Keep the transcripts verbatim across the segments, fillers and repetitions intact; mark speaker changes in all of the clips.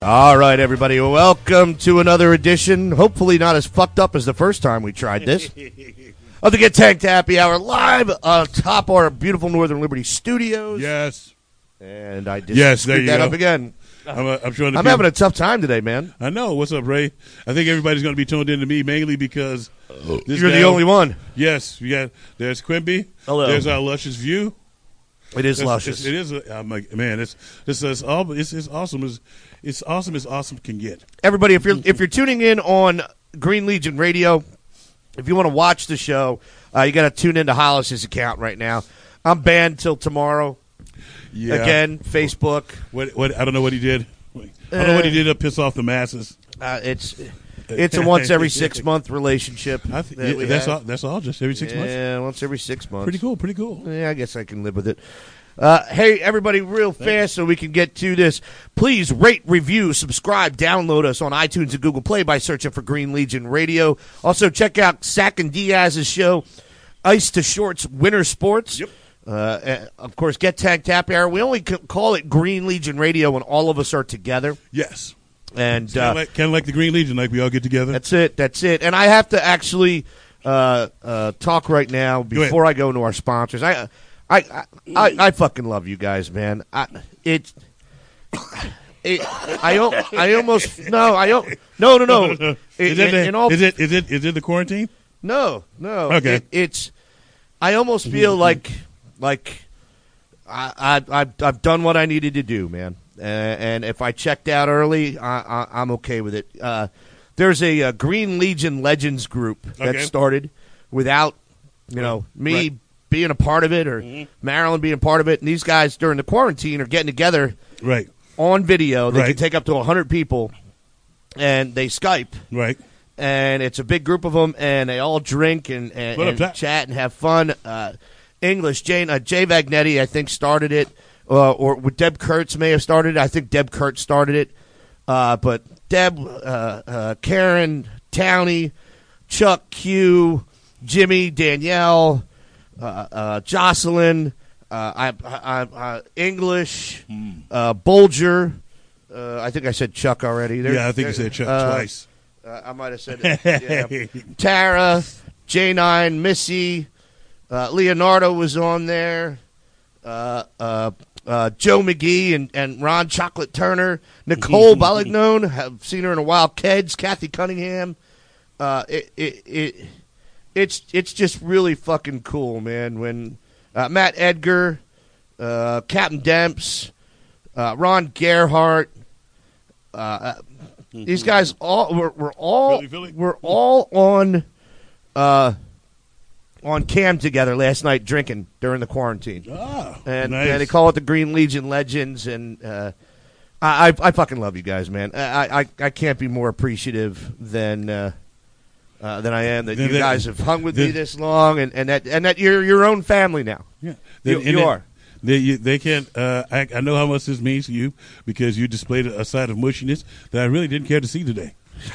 Speaker 1: All right, everybody. Welcome to another edition, hopefully not as fucked up as the first time we tried this, of the Get Tanked Happy Hour live atop our beautiful Northern Liberty studios.
Speaker 2: Yes.
Speaker 1: And I just
Speaker 2: yes,
Speaker 1: screwed that
Speaker 2: go.
Speaker 1: up again.
Speaker 2: I'm, uh, I'm, sure
Speaker 1: I'm having a tough time today, man.
Speaker 2: I know. What's up, Ray? I think everybody's going to be tuned in to me mainly because this
Speaker 1: You're
Speaker 2: guy,
Speaker 1: the only one.
Speaker 2: Yes. We got, there's Quimby.
Speaker 1: Hello.
Speaker 2: There's our luscious view.
Speaker 1: It is
Speaker 2: It's,
Speaker 1: luscious.
Speaker 2: It's, it is. A, I'm like, man, it's it's it's, all, it's it's awesome as it's awesome as awesome can get.
Speaker 1: Everybody, if you're if you're tuning in on Green Legion Radio, if you want to watch the show, uh, you got to tune into Hollis's account right now. I'm banned till tomorrow.
Speaker 2: Yeah.
Speaker 1: Again, Facebook.
Speaker 2: What what I don't know what he did. I don't know what he did to piss off the masses.
Speaker 1: Uh, it's it's a once every six month relationship.
Speaker 2: I th-
Speaker 1: that
Speaker 2: yeah,
Speaker 1: we
Speaker 2: that's
Speaker 1: have.
Speaker 2: all. That's all. Just every six
Speaker 1: yeah,
Speaker 2: months.
Speaker 1: Yeah, once every six months.
Speaker 2: Pretty cool. Pretty cool.
Speaker 1: Yeah, I guess I can live with it. Uh, hey, everybody, real fast so we can get to this. Please rate, review, subscribe, download us on iTunes and Google Play by searching for Green Legion Radio. Also, check out Sack and Diaz's show, Ice to Shorts Winter Sports.
Speaker 2: Yep.
Speaker 1: Uh, and of course, Get Tanked Happy Hour. We only c- call it Green Legion Radio when all of us are together.
Speaker 2: Yes.
Speaker 1: And
Speaker 2: Kind of
Speaker 1: uh,
Speaker 2: like, like the Green Legion, like we all get together.
Speaker 1: that's it. That's it. And I have to actually uh, uh, talk right now before I go into our sponsors. I, I, I, I, I fucking love you guys, man. I, it, it, I, al- I almost no, I al- no, no, no.
Speaker 2: is,
Speaker 1: It-
Speaker 2: it
Speaker 1: in-
Speaker 2: the,
Speaker 1: in all-
Speaker 2: is it is it is it the quarantine?
Speaker 1: no, no.
Speaker 2: Okay.
Speaker 1: It, it's. I almost feel like like I, I I've I've done what I needed to do, man. Uh, and if I checked out early, I, I, I'm okay with it. Uh, there's a, a Green Legion Legends group that
Speaker 2: Okay.
Speaker 1: started without, you know, me
Speaker 2: Right.
Speaker 1: being a part of it or
Speaker 2: Mhm.
Speaker 1: Marilyn being part of it. And these guys during the quarantine are getting together
Speaker 2: Right.
Speaker 1: on video. They
Speaker 2: Right.
Speaker 1: can take up to one hundred people, and they Skype.
Speaker 2: Right.
Speaker 1: And it's a big group of them, and they all drink and, and,
Speaker 2: What up,
Speaker 1: and
Speaker 2: Jack?
Speaker 1: chat and have fun. Uh, English, Jane, uh, Jay Vagnetti, I think, started it. Uh, or Deb Kurtz may have started it. I think Deb Kurtz started it. Uh, but Deb, uh, uh, Karen, Towney, Chuck, Q, Jimmy, Danielle, uh, uh, Jocelyn, uh, I, I, I, English, uh, Bolger. Uh, I think I said Chuck already. There-
Speaker 2: Yeah, I think
Speaker 1: there-
Speaker 2: you said Chuck
Speaker 1: uh,
Speaker 2: twice.
Speaker 1: Uh, I might have said it. Yeah. Tara, J nine, Missy, uh, Leonardo was on there. Uh, uh, uh, Joe McGee and, and Ron Chocolate Turner, Nicole Bollignon, have seen her in a while. Keds, Kathy Cunningham. Uh, it, it it it's it's just really fucking cool, man. When uh, Matt Edgar, uh, Captain Demps, uh, Ron Gerhardt, uh, these guys all we're, we're all
Speaker 2: Philly, Philly.
Speaker 1: we're all on uh, on cam together last night drinking during the quarantine.
Speaker 2: Ah,
Speaker 1: And,
Speaker 2: nice.
Speaker 1: and they call it the Green Legion Legends, and uh, I, I I fucking love you guys, man. I I, I can't be more appreciative than uh, uh, than I am that
Speaker 2: Then
Speaker 1: you
Speaker 2: that-
Speaker 1: guys have hung with me
Speaker 2: then-
Speaker 1: this long, and, and that and that you're your own family now.
Speaker 2: Yeah.
Speaker 1: You,
Speaker 2: And
Speaker 1: you
Speaker 2: then-
Speaker 1: are.
Speaker 2: They, you, they can't. Uh, I, I know how much this means to you because you displayed a, a side of mushiness that I really didn't care to see today.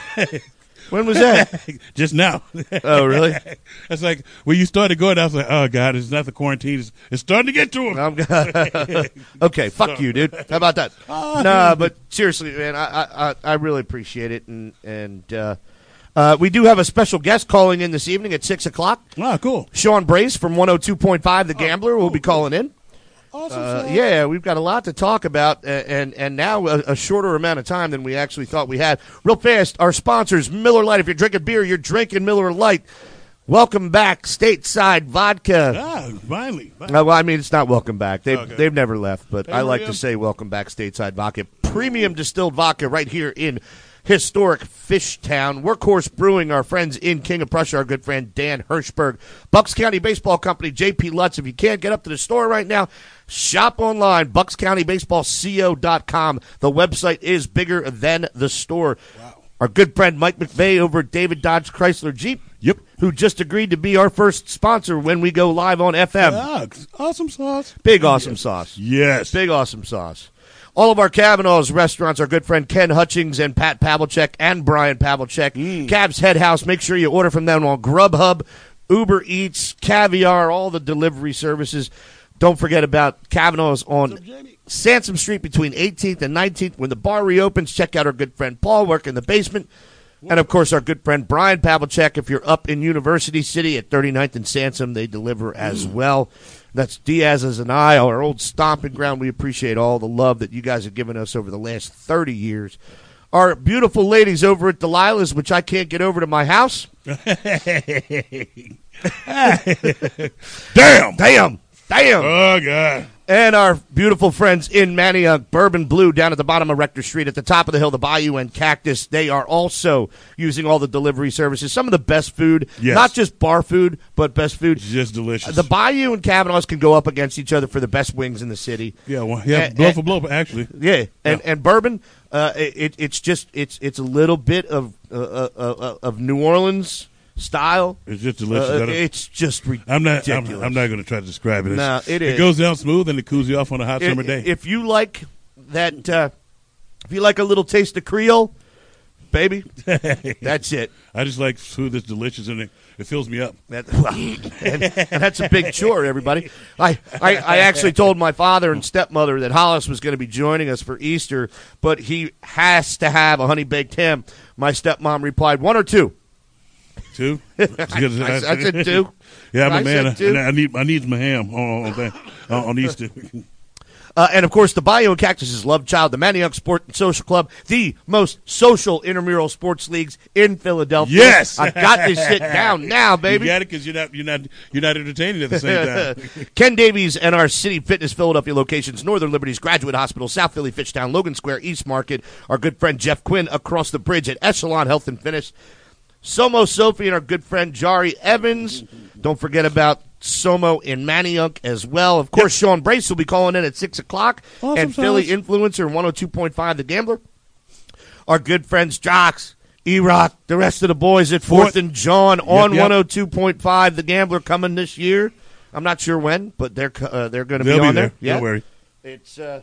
Speaker 1: When was that?
Speaker 2: Just now.
Speaker 1: Oh, really?
Speaker 2: It's like when you started going, I was like, "Oh God, it's not the quarantine. It's, it's starting to get to him."
Speaker 1: I'm okay, fuck you, dude. How about that? Nah, but seriously, man, I I, I really appreciate it, and and uh, uh, we do have a special guest calling in this evening at six o'clock.
Speaker 2: Ah, cool.
Speaker 1: Sean Brace from one oh two point five The Gambler will be calling in.
Speaker 2: Awesome.
Speaker 1: Uh,
Speaker 2: stuff.
Speaker 1: yeah, we've got a lot to talk about, uh, and and now a, a shorter amount of time than we actually thought we had. Real fast, our sponsors, Miller Lite. If you're drinking beer, you're drinking Miller Lite. Welcome back, Stateside Vodka.
Speaker 2: Ah, finally.
Speaker 1: Uh, well, I mean, it's not welcome back. They've,
Speaker 2: Okay.
Speaker 1: they've never left, but
Speaker 2: Hey,
Speaker 1: I like
Speaker 2: William.
Speaker 1: to say welcome back, Stateside Vodka. Premium distilled vodka right here in historic Fishtown. Workhorse Brewing, our friends in King of Prussia, our good friend Dan Hirschberg. Bucks County Baseball Company, J P Lutz. If you can't get up to the store right now, shop online, bucks county baseball co dot com. The website is bigger than the store.
Speaker 2: Wow.
Speaker 1: Our good friend Mike McVeigh over at David Dodge Chrysler Jeep.
Speaker 2: Yep.
Speaker 1: Who just agreed to be our first sponsor when we go live on F M.
Speaker 2: Ah, awesome sauce.
Speaker 1: Big awesome sauce.
Speaker 2: Yes.
Speaker 1: Big awesome sauce. All of our Kavanaugh's restaurants, our good friend Ken Hutchings and Pat Pavlicek and Brian Pavlicek.
Speaker 2: Mm.
Speaker 1: Cavs Head House. Make sure you order from them on Grubhub, Uber Eats, Caviar, all the delivery services. Don't forget about Kavanaugh's on Sansom Street between eighteenth and nineteenth. When the bar reopens, check out our good friend Paul working in the basement. And, of course, our good friend Brian Pavlicek, if you're up in University City at thirty-ninth and Sansom, they deliver as well. That's Diaz's and I, our old stomping ground. We appreciate all the love that you guys have given us over the last thirty years. Our beautiful ladies over at Delilah's, which I can't get over to my house. Damn! Damn! Damn!
Speaker 2: Oh, God.
Speaker 1: And our beautiful friends in Manioc, Bourbon Blue, down at the bottom of Rector Street, at the top of the hill, the Bayou and Cactus. They are also using all the delivery services. Some of the best food,
Speaker 2: yes.
Speaker 1: Not just bar food, but best food.
Speaker 2: It's just delicious.
Speaker 1: The Bayou and Kavanaugh's can go up against each other for the best wings in the city.
Speaker 2: Yeah, well, yeah,
Speaker 1: and,
Speaker 2: blow
Speaker 1: and,
Speaker 2: for blow, actually.
Speaker 1: Yeah, and
Speaker 2: yeah.
Speaker 1: and Bourbon, uh, it, it's just it's it's a little bit of uh, uh, uh, of New Orleans style.
Speaker 2: It's just delicious.
Speaker 1: Uh, it's just ridiculous.
Speaker 2: I'm not. I'm, I'm not going to try to describe it. It's,
Speaker 1: no, it is.
Speaker 2: It goes down smooth and it cools you off on a hot
Speaker 1: it,
Speaker 2: summer day.
Speaker 1: If you like that, uh, if you like a little taste of Creole, baby, that's it.
Speaker 2: I just like food that's delicious and it, it fills me up.
Speaker 1: That, well, and, and that's a big chore, everybody. I, I, I actually told my father and stepmother that Hollis was going to be joining us for Easter, but he has to have a honey baked ham. My stepmom replied, one or two.
Speaker 2: Two?
Speaker 1: I, I, I said two.
Speaker 2: Yeah, I'm
Speaker 1: I
Speaker 2: a man.
Speaker 1: I,
Speaker 2: I need I need my ham on on, on, on Easter.
Speaker 1: Uh, and, of course, the Bayou and Cactus' love child, the Manioc Sport and Social Club, the most social intramural sports leagues in Philadelphia.
Speaker 2: Yes,
Speaker 1: I've got this shit down now, baby.
Speaker 2: You got it because you're not you're not you're not entertaining at the same time.
Speaker 1: Ken Davies and our City Fitness Philadelphia locations: Northern Liberties Graduate Hospital, South Philly Fitchtown, Logan Square, East Market. Our good friend Jeff Quinn across the bridge at Echelon Health and Fitness. Somo Sophie and our good friend Jari Evans. Don't forget about Somo in Manioc as well. Of course, yep. Sean Brace will be calling in at six o'clock.
Speaker 2: Awesome
Speaker 1: and Philly
Speaker 2: sauce.
Speaker 1: Influencer one oh two point five The Gambler. Our good friends Jocks, E-Rock, the rest of the boys at fourth
Speaker 2: Fourth.
Speaker 1: and John
Speaker 2: Yep,
Speaker 1: on
Speaker 2: yep.
Speaker 1: one oh two point five The Gambler coming this year. I'm not sure when, but they're uh, they're going to be
Speaker 2: They'll
Speaker 1: on
Speaker 2: be
Speaker 1: there.
Speaker 2: there.
Speaker 1: Yeah.
Speaker 2: Don't worry.
Speaker 1: It's, uh,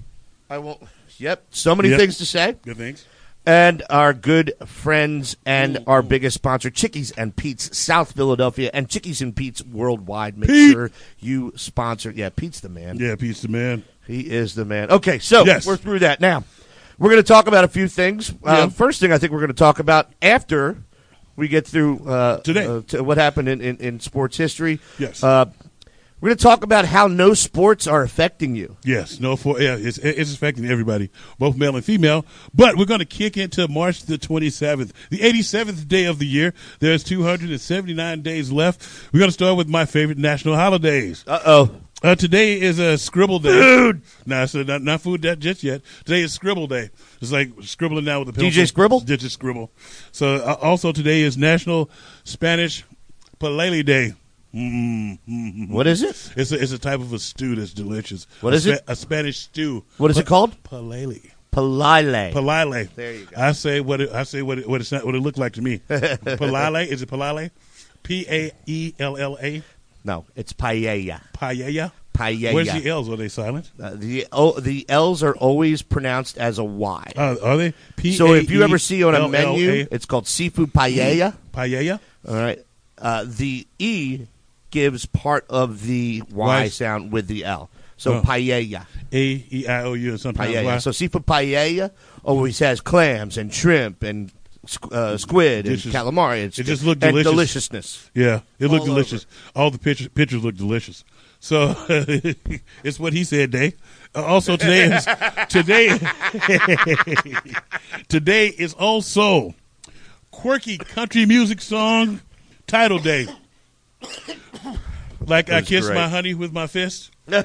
Speaker 1: I won't, yep, so many
Speaker 2: Yep.
Speaker 1: things to say.
Speaker 2: Good things.
Speaker 1: And our good friends and our biggest sponsor, Chickies and Pete's South Philadelphia, and Chickies and Pete's worldwide. Make
Speaker 2: Pete.
Speaker 1: sure you sponsor. Yeah, Pete's the man.
Speaker 2: Yeah, Pete's the man.
Speaker 1: He is the man. Okay, so
Speaker 2: Yes.
Speaker 1: we're through that. Now, we're going to talk about a few things. Uh,
Speaker 2: Yeah.
Speaker 1: First thing I think we're going to talk about after we get through uh,
Speaker 2: Today.
Speaker 1: uh, to what happened in, in, in sports history.
Speaker 2: Yes.
Speaker 1: Uh, we're going to talk about how no sports are affecting you.
Speaker 2: Yes, no, for yeah, it's it's affecting everybody, both male and female. But we're going to kick into March the twenty-seventh, the eighty-seventh day of the year. There's two hundred seventy-nine days left. We're going to start with my favorite national holidays.
Speaker 1: Uh-oh.
Speaker 2: Uh, today is a Scribble Day. Food! No, so not, not food that just yet. Today is Scribble Day. It's like scribbling now with a pencil.
Speaker 1: D J Scribble?
Speaker 2: D J Scribble. So uh, also today is National Spanish Palele Day. Mm-hmm.
Speaker 1: What is it?
Speaker 2: It's a, it's a type of a stew that's delicious.
Speaker 1: What
Speaker 2: a
Speaker 1: is it?
Speaker 2: A Spanish stew.
Speaker 1: What is it called?
Speaker 2: Palele.
Speaker 1: Palale.
Speaker 2: Palale.
Speaker 1: There you go.
Speaker 2: I say what it, I say what it, what it's not, what it looked like to me. Palale. Is it Palale? P A E L L A.
Speaker 1: No, it's paella.
Speaker 2: Paella.
Speaker 1: Paella.
Speaker 2: Where's the L's? Are they silent?
Speaker 1: Uh, the oh, the L's are always pronounced as a Y.
Speaker 2: Uh, are they? P
Speaker 1: So if you ever see on a
Speaker 2: L L A.
Speaker 1: menu, it's called seafood paella.
Speaker 2: Paella.
Speaker 1: All right. Uh, the E gives part of the Y
Speaker 2: Y.
Speaker 1: sound with the L. So
Speaker 2: Oh.
Speaker 1: paella.
Speaker 2: A E I O U or something.
Speaker 1: Paella.
Speaker 2: Like
Speaker 1: So seafood paella always has clams and shrimp and squ- uh, squid and
Speaker 2: Dishes.
Speaker 1: calamari. It's
Speaker 2: It just
Speaker 1: just-
Speaker 2: looked
Speaker 1: and
Speaker 2: delicious.
Speaker 1: deliciousness.
Speaker 2: Yeah, it looked
Speaker 1: All
Speaker 2: delicious. All the pictures pictures look delicious. So it's what he said, Day. Uh, also today is today today is also quirky country music song title day. Like I
Speaker 1: That's
Speaker 2: kiss
Speaker 1: great.
Speaker 2: my honey with my fist. about,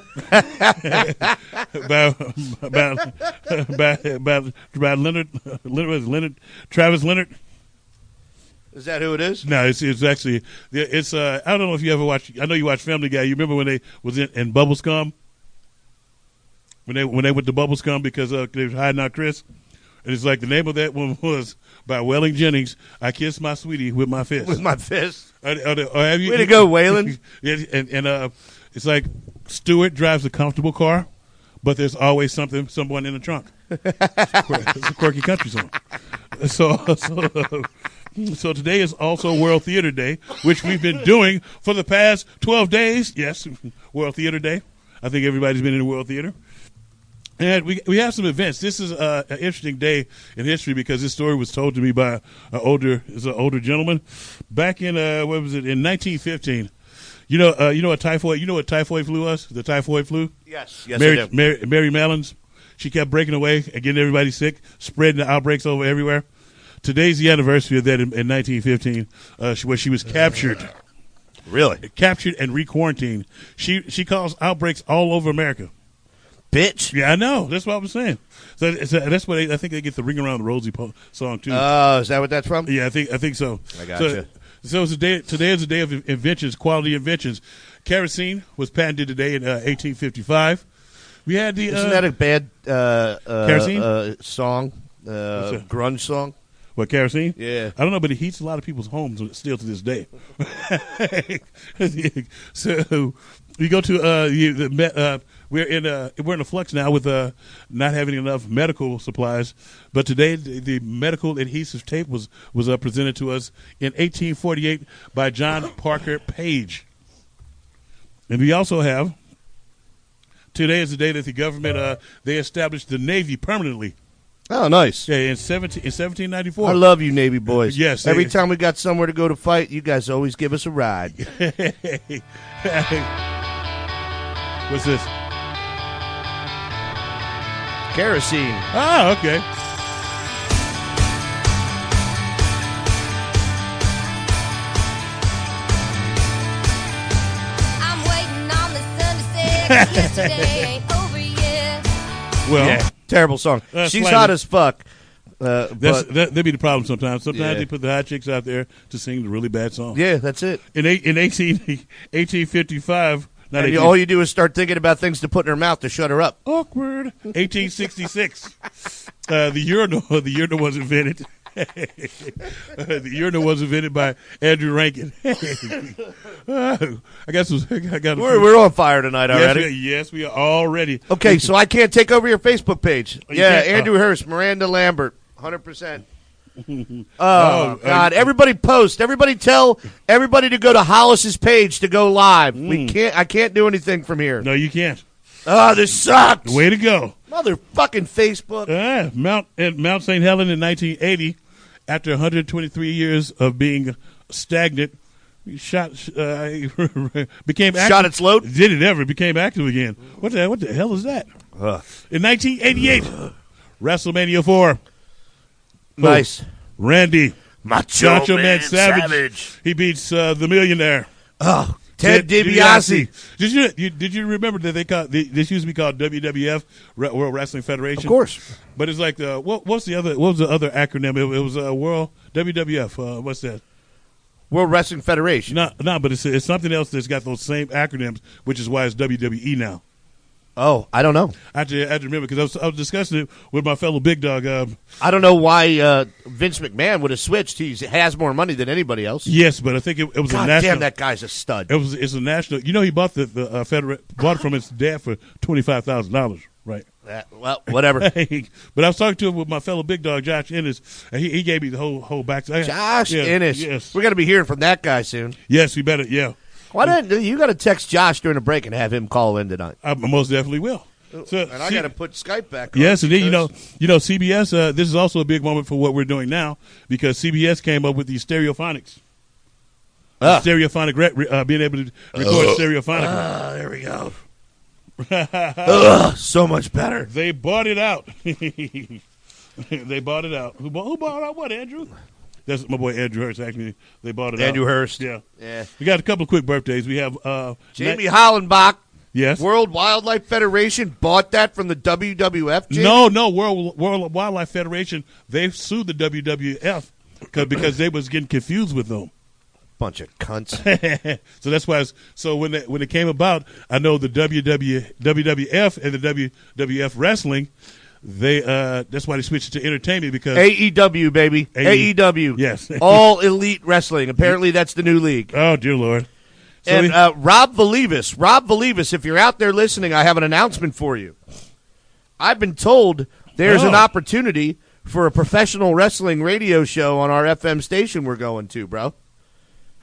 Speaker 2: about, about, about, about Leonard, Leonard, Leonard, Travis Leonard.
Speaker 1: Is that who it is?
Speaker 2: No, it's it's actually it's. Uh, I don't know if you ever watched. I know you watched Family Guy. You remember when they was in, in Bubble Scum? When they when they went to Bubble Scum because uh, they were hiding out Chris, and it's like the name of that one was by Welling Jennings. I kissed my sweetie with my fist.
Speaker 1: With my fist.
Speaker 2: Or, or, or have you,
Speaker 1: Way to go, Waylon.
Speaker 2: Yeah, and and uh, it's like Stewart drives a comfortable car, but there's always something, someone in the trunk. It's a quirky country song. So, so, so today is also World Theater Day, which we've been doing for the past twelve days. Yes, World Theater Day. I think everybody's been in the World Theater. And we we have some events. This is uh, an interesting day in history because this story was told to me by an older is an older gentleman back in uh, what was it in nineteen fifteen. You know, uh, you know what typhoid. You know what typhoid flu was? The typhoid flu.
Speaker 1: Yes, yes,
Speaker 2: Mary,
Speaker 1: I do.
Speaker 2: Mary, Mary Mellons. She kept breaking away and getting everybody sick, spreading the outbreaks over everywhere. Today's the anniversary of that in, in nineteen fifteen, uh, where she was captured.
Speaker 1: Really?
Speaker 2: Captured and re-quarantined. She she caused outbreaks all over America.
Speaker 1: Bitch.
Speaker 2: Yeah, I know. That's what I was saying. So, so that's why they, I think they get the "Ring Around the Rosie" po- song too.
Speaker 1: Oh, is that what that's from?
Speaker 2: Yeah, I think I think so.
Speaker 1: I gotcha.
Speaker 2: So, so it's a day, today is a day of inventions, quality inventions. Kerosene was patented today in uh, eighteen fifty-five. We had the.
Speaker 1: Isn't
Speaker 2: uh,
Speaker 1: that a bad uh, uh,
Speaker 2: Kerosene?
Speaker 1: uh, song? Uh,
Speaker 2: that?
Speaker 1: grunge song?
Speaker 2: What, kerosene?
Speaker 1: Yeah.
Speaker 2: I don't know, but it heats a lot of people's homes still to this day. So you go to uh, you, the me- uh, we're in a we're in a flux now with uh, not having enough medical supplies. But today the, the medical adhesive tape was was uh, presented to us in eighteen forty-eight by John Parker Page. And we also have today is the day that the government uh, they established the Navy permanently.
Speaker 1: Oh, nice.
Speaker 2: Yeah, in seventeen in seventeen ninety four.
Speaker 1: I love you, Navy boys.
Speaker 2: Yes.
Speaker 1: Every
Speaker 2: they-
Speaker 1: time we got somewhere to go to fight, you guys always give us a ride.
Speaker 2: What's this?
Speaker 1: Kerosene.
Speaker 2: Ah, okay.
Speaker 3: I'm waiting on the sun to set. 'Cause yesterday ain't over yet.
Speaker 2: Well,
Speaker 1: Yeah, terrible song.
Speaker 2: Uh,
Speaker 1: She's
Speaker 2: slightly.
Speaker 1: hot as fuck. Uh,
Speaker 2: that's
Speaker 1: but,
Speaker 2: that, that'd be the problem sometimes. Sometimes
Speaker 1: Yeah.
Speaker 2: they put the hot chicks out there to sing the really bad songs.
Speaker 1: yeah, that's it.
Speaker 2: In eight, in eighteen, eighteen fifty-five, not
Speaker 1: And you,
Speaker 2: eighteen,
Speaker 1: all you do is start thinking about things to put in her mouth to shut her up.
Speaker 2: awkward. eighteen sixty-six, uh, the urinal the urinal was invented. uh, the urinal was invented by Andrew Rankin. uh, I guess it was, I got. a
Speaker 1: We're,
Speaker 2: few-
Speaker 1: we're on fire tonight
Speaker 2: yes,
Speaker 1: already.
Speaker 2: we are, yes, we are already.
Speaker 1: Okay, so I can't take over your Facebook page.
Speaker 2: You
Speaker 1: Yeah,
Speaker 2: can't?
Speaker 1: Andrew Hurst, Miranda Lambert, one hundred percent. Oh,
Speaker 2: Oh,
Speaker 1: God.
Speaker 2: uh,
Speaker 1: Everybody post. Everybody tell everybody to go to Hollis's page to go live. We can't. I can't do anything from here.
Speaker 2: No, you can't.
Speaker 1: Oh, this sucks.
Speaker 2: Way to go.
Speaker 1: Motherfucking Facebook.
Speaker 2: Uh, Mount at Mount Saint Helens in nineteen eighty, after one hundred twenty-three years of being stagnant, shot uh, became active.
Speaker 1: Shot its load?
Speaker 2: Did it ever? Became active again. What the what the hell is that?
Speaker 1: Ugh.
Speaker 2: In nineteen eighty-eight, WrestleMania four.
Speaker 1: Nice.
Speaker 2: Randy
Speaker 1: Macho,
Speaker 2: Macho Man, Savage. He beats uh, the Millionaire.
Speaker 1: Oh, Ted DiBiase.
Speaker 2: Did you, you did you remember that they call this used to be called W W F, Re- World Wrestling Federation?
Speaker 1: Of course.
Speaker 2: But it's like the what, what's the other what was the other acronym? It, it was uh, World W W F. Uh, what's that?
Speaker 1: World Wrestling Federation.
Speaker 2: No, no, but it's it's something else that's got those same acronyms, which is why it's W W E now.
Speaker 1: Oh, I don't know.
Speaker 2: I have to, I have to remember because I was, I was discussing it with my fellow big dog. Uh,
Speaker 1: I don't know why uh, Vince McMahon would have switched. He has more money than anybody else.
Speaker 2: yes, but I think it, it was
Speaker 1: God
Speaker 2: a national.
Speaker 1: damn, that guy's a stud.
Speaker 2: It was it's a national. You know, he bought the the uh, federal bought it from his dad for twenty five thousand dollars, right?
Speaker 1: Uh, well, whatever.
Speaker 2: But I was talking to him with my fellow big dog Josh Ennis, and he, he gave me the whole whole back.
Speaker 1: Josh
Speaker 2: yeah,
Speaker 1: Ennis.
Speaker 2: Yes,
Speaker 1: We're going to be hearing from that guy soon.
Speaker 2: yes, we better. Yeah,
Speaker 1: Why didn't you got to text Josh during the break and have him call in tonight?
Speaker 2: I most definitely will. So,
Speaker 1: And I
Speaker 2: see-
Speaker 1: got to put Skype back on.
Speaker 2: Yes, and then you know,
Speaker 1: because-
Speaker 2: you know, C B S. Uh, this is also a big moment for what we're doing now because C B S came up with the stereophonics,
Speaker 1: Ah.
Speaker 2: stereophonic, re- re- uh, being able to record stereophonically.
Speaker 1: Ah, there we go. Ugh, so much better.
Speaker 2: They bought it out. They bought it out. Who bought, who bought out what? Andrew? That's my boy Andrew Hurst. Actually, they bought it out.
Speaker 1: Andrew Hurst.
Speaker 2: Yeah.
Speaker 1: Yeah.
Speaker 2: We got a couple of quick birthdays. We have uh,
Speaker 1: Jamie
Speaker 2: Na-
Speaker 1: Hollenbach,
Speaker 2: yes.
Speaker 1: World Wildlife Federation, bought that from the W W F. Jamie?
Speaker 2: No, no. World World Wildlife Federation. They sued the W W F because because they was getting confused with them.
Speaker 1: Bunch of cunts.
Speaker 2: So that's why. It's, so when it, when it came about, I know the W W F and the W W F wrestling. They uh, that's why they switched to entertainment because
Speaker 1: A E W, baby.
Speaker 2: A E-
Speaker 1: A E W.
Speaker 2: Yes.
Speaker 1: All Elite Wrestling. Apparently, that's the new league.
Speaker 2: oh dear Lord. So
Speaker 1: And
Speaker 2: we-
Speaker 1: uh, Rob Valivas, Rob Valivas, if you're out there listening, I have an announcement for you. I've been told there's
Speaker 2: Oh.
Speaker 1: an opportunity for a professional wrestling radio show on our F M station we're going to, bro.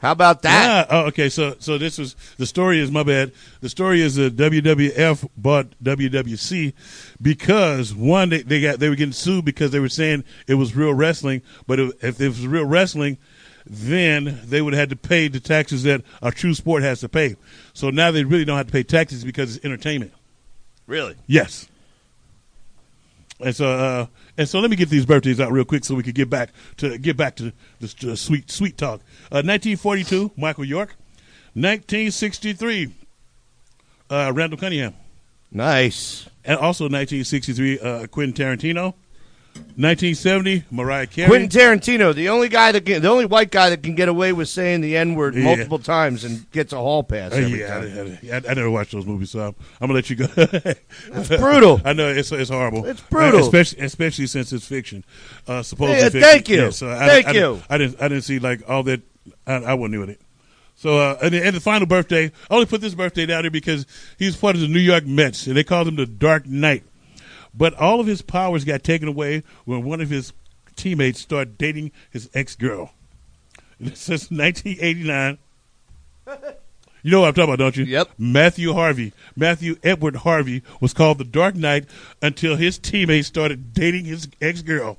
Speaker 1: How about that?
Speaker 2: Yeah. Oh, okay. So, so this was the story. Is my bad. The story is that W W F bought W W C because one, they, they got they were getting sued because they were saying it was real wrestling, but if, if it was real wrestling, then they would have had to pay the taxes that a true sport has to pay. So now they really don't have to pay taxes because it's entertainment.
Speaker 1: Really?
Speaker 2: Yes. And so, uh, and so, let me get these birthdays out real quick so we could get back to get back to this to sweet sweet talk. Uh, nineteen forty-two, Michael York. nineteen sixty-three, uh, Randall Cunningham.
Speaker 1: Nice.
Speaker 2: And also nineteen sixty-three, uh, Quentin Tarantino. nineteen seventy, Mariah Carey.
Speaker 1: Quentin Tarantino, the only guy that can, the only white guy that can get away with saying the N word
Speaker 2: Yeah.
Speaker 1: multiple times and gets a hall pass
Speaker 2: Uh,
Speaker 1: every
Speaker 2: yeah,
Speaker 1: time.
Speaker 2: I, I, I, I never watched those movies, so I'm, I'm gonna let you go.
Speaker 1: It's brutal.
Speaker 2: I know it's it's horrible.
Speaker 1: It's brutal.
Speaker 2: Uh, especially especially since it's fiction. Uh, supposedly
Speaker 1: Yeah,
Speaker 2: fiction.
Speaker 1: thank you.
Speaker 2: Yeah, so I,
Speaker 1: Thank
Speaker 2: I, I,
Speaker 1: you.
Speaker 2: I didn't I didn't see like all that. I, I wasn't with it. So uh, and, the, and the final birthday, I only put this birthday down there because he's part of the New York Mets, and they called him the Dark Knight. But all of his powers got taken away when one of his teammates started dating his ex-girl. Since nineteen eighty-nine. You know what I'm talking about, don't you?
Speaker 1: Yep.
Speaker 2: Matthew Harvey. Matthew Edward Harvey was called the Dark Knight until his teammates started dating his ex-girl.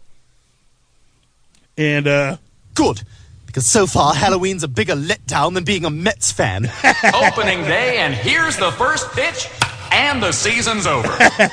Speaker 2: And, uh...
Speaker 4: Good, because so far Halloween's a bigger letdown than being a Mets fan.
Speaker 5: Opening day, and here's the first pitch, and the season's over.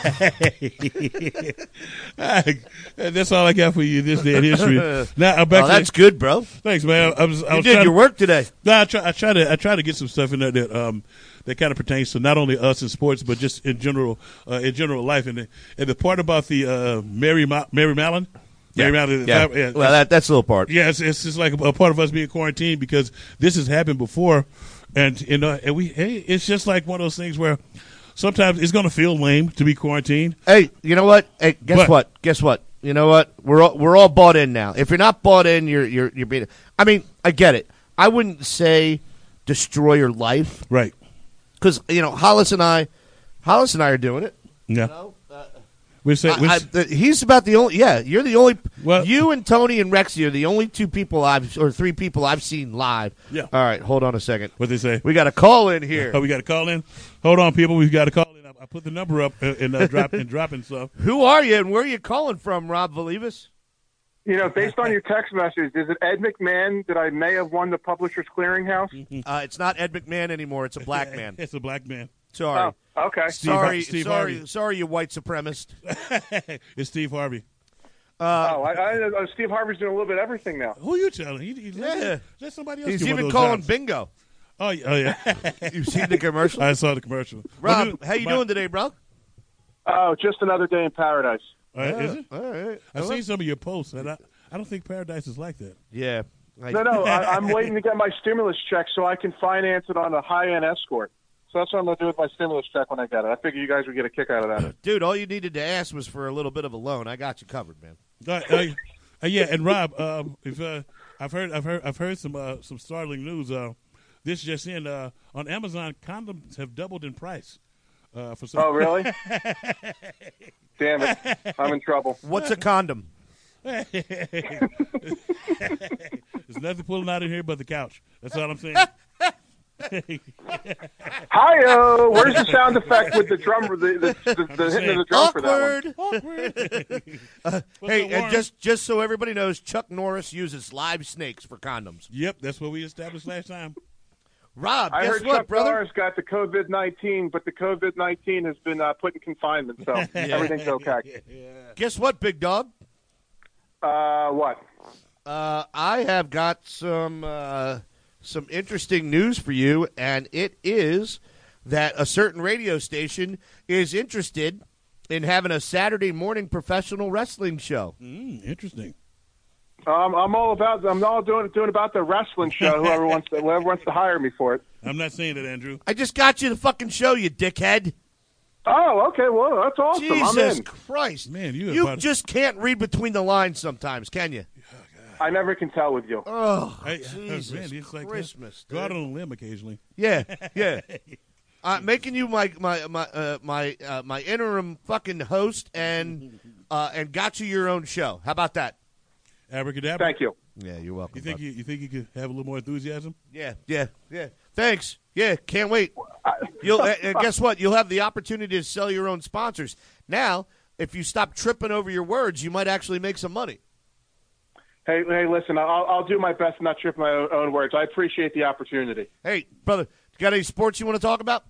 Speaker 2: That's all I got for you this day in history. Now, I'm back
Speaker 1: Oh,
Speaker 2: to
Speaker 1: that's good, bro.
Speaker 2: Thanks, man. I, I was, I
Speaker 1: You
Speaker 2: was
Speaker 1: did
Speaker 2: trying
Speaker 1: your
Speaker 2: to,
Speaker 1: work today.
Speaker 2: No, I try, I try to I try to get some stuff in there that um that kind of pertains to not only us in sports but just in general uh, in general life. And the, and the part about the uh, Mary Ma- Mary Mallon, Mary Mallon,
Speaker 1: Yeah.
Speaker 2: yeah,
Speaker 1: Well, that, that's a little part.
Speaker 2: yeah, it's, it's just like a, a part of us being quarantined because this has happened before, and you know, and we hey, it's just like one of those things where sometimes it's going to feel lame to be quarantined.
Speaker 1: Hey, you know what? Hey, guess
Speaker 2: What?
Speaker 1: what? Guess what? You know what? We're all, we're all bought in now. If you're not bought in, you're you're you're being. I mean, I get it. I wouldn't say destroy your life
Speaker 2: Right.
Speaker 1: because you know Hollis and I, Hollis and I are doing it.
Speaker 2: Yeah.
Speaker 1: You know? uh,
Speaker 2: We say we
Speaker 1: I, I,
Speaker 2: s-
Speaker 1: the, he's about the only. Yeah, you're the only.
Speaker 2: Well-
Speaker 1: you and Tony and Rexy are the only two people I've or three people I've seen live.
Speaker 2: Yeah.
Speaker 1: All right, hold on a second.
Speaker 2: what they say.
Speaker 1: We got a call in here.
Speaker 2: Oh, we got to call in. Hold on, people. We've got to call in. I, I put the number up uh, and uh, drop and dropping stuff.
Speaker 1: Who are you and where are you calling from, Rob Valivas?
Speaker 6: You know, based on your text message, is it Ed McMahon that I may have won the Publishers Clearinghouse?
Speaker 1: Uh, it's not Ed McMahon anymore. It's a black man.
Speaker 2: It's a black man.
Speaker 1: Sorry.
Speaker 6: Oh, okay.
Speaker 2: Steve
Speaker 1: sorry,
Speaker 2: Har- Steve
Speaker 1: sorry,
Speaker 2: Harvey.
Speaker 1: sorry, you white supremacist.
Speaker 2: It's Steve Harvey.
Speaker 6: oh, I, I, uh, Steve Harvey's doing a little bit of everything now.
Speaker 2: Who you telling? He, he, let,
Speaker 1: Yeah.
Speaker 2: let somebody else
Speaker 1: He's
Speaker 2: get one
Speaker 1: even
Speaker 2: of those
Speaker 1: calling
Speaker 2: jobs.
Speaker 1: bingo.
Speaker 2: Oh, yeah. Oh, yeah.
Speaker 1: You've seen the commercial?
Speaker 2: I saw the commercial.
Speaker 1: Rob,
Speaker 2: Well,
Speaker 1: how you
Speaker 2: my-
Speaker 1: doing today, bro?
Speaker 6: Oh, just another day in paradise.
Speaker 2: Uh, is it?
Speaker 1: All right.
Speaker 2: I've seen some of your posts, and I, I don't think Paradise is like that.
Speaker 1: Yeah. I-
Speaker 6: No, no, I, I'm waiting to get my stimulus check so I can finance it on a high-end escort. So that's what I'm going to do with my stimulus check when I get it. I figure you guys would get a kick out of that.
Speaker 1: Dude, all you needed to ask was for a little bit of a loan. I got you covered, man.
Speaker 2: Uh, uh, uh, yeah, and Rob, um, if uh, I've heard, I've heard, I've heard some uh, some startling news. Uh, this just in uh, on Amazon, condoms have doubled in price. Uh, for some.
Speaker 6: Oh, really? Damn it. I'm in trouble.
Speaker 1: What's a condom?
Speaker 2: There's nothing pulling out in here but the couch. That's all I'm saying.
Speaker 6: Hi-oh! Where's the sound effect with the drum, the, the, the, the hitting of the drum for that one?
Speaker 1: Awkward. Uh, hey, and just just so everybody knows, Chuck Norris uses live snakes for condoms.
Speaker 2: Yep, that's what we established last time.
Speaker 1: Rob,
Speaker 6: I
Speaker 1: guess
Speaker 6: heard
Speaker 1: what,
Speaker 6: Chuck
Speaker 1: brother?
Speaker 6: Norris got the COVID nineteen, but the COVID nineteen has been uh, put in confinement, so everything's okay.
Speaker 1: Guess what, big dog?
Speaker 6: Uh, what?
Speaker 1: Uh, I have got some uh, some interesting news for you, and it is that a certain radio station is interested in having a Saturday morning professional wrestling show.
Speaker 2: Mm, interesting.
Speaker 6: Um, I'm all about. I'm all doing doing about the wrestling show. Whoever wants to, whoever wants to hire me for it.
Speaker 2: I'm not saying that, Andrew.
Speaker 1: I just got you the fucking show, you dickhead.
Speaker 6: Oh, okay. Well, that's awesome. I'm
Speaker 1: Jesus
Speaker 6: in.
Speaker 1: Christ.
Speaker 2: Man, you
Speaker 1: you
Speaker 2: about-
Speaker 1: just can't read between the lines sometimes, can you?
Speaker 6: I never can tell with you.
Speaker 1: Oh,
Speaker 2: Hey,
Speaker 1: Jesus
Speaker 2: man, it's like, uh,
Speaker 1: Christmas.
Speaker 2: Go out
Speaker 1: dude.
Speaker 2: on a limb occasionally.
Speaker 1: Yeah, yeah. Uh, making you my my my uh, my uh, my interim fucking host and uh, and got you your own show. How about that?
Speaker 2: Abracadabra.
Speaker 6: Thank you.
Speaker 1: Yeah, you're welcome.
Speaker 2: You think
Speaker 1: bud.
Speaker 2: you, you think you could have a little more enthusiasm?
Speaker 1: Yeah, yeah, yeah. Thanks. Yeah, can't wait. You'll uh, and guess what? You'll have the opportunity to sell your own sponsors. Now, if you stop tripping over your words, you might actually make some money.
Speaker 6: Hey, hey, listen, I'll, I'll do my best not to trip my own, own words. I appreciate the opportunity.
Speaker 1: Hey, brother, got any sports you want to talk about?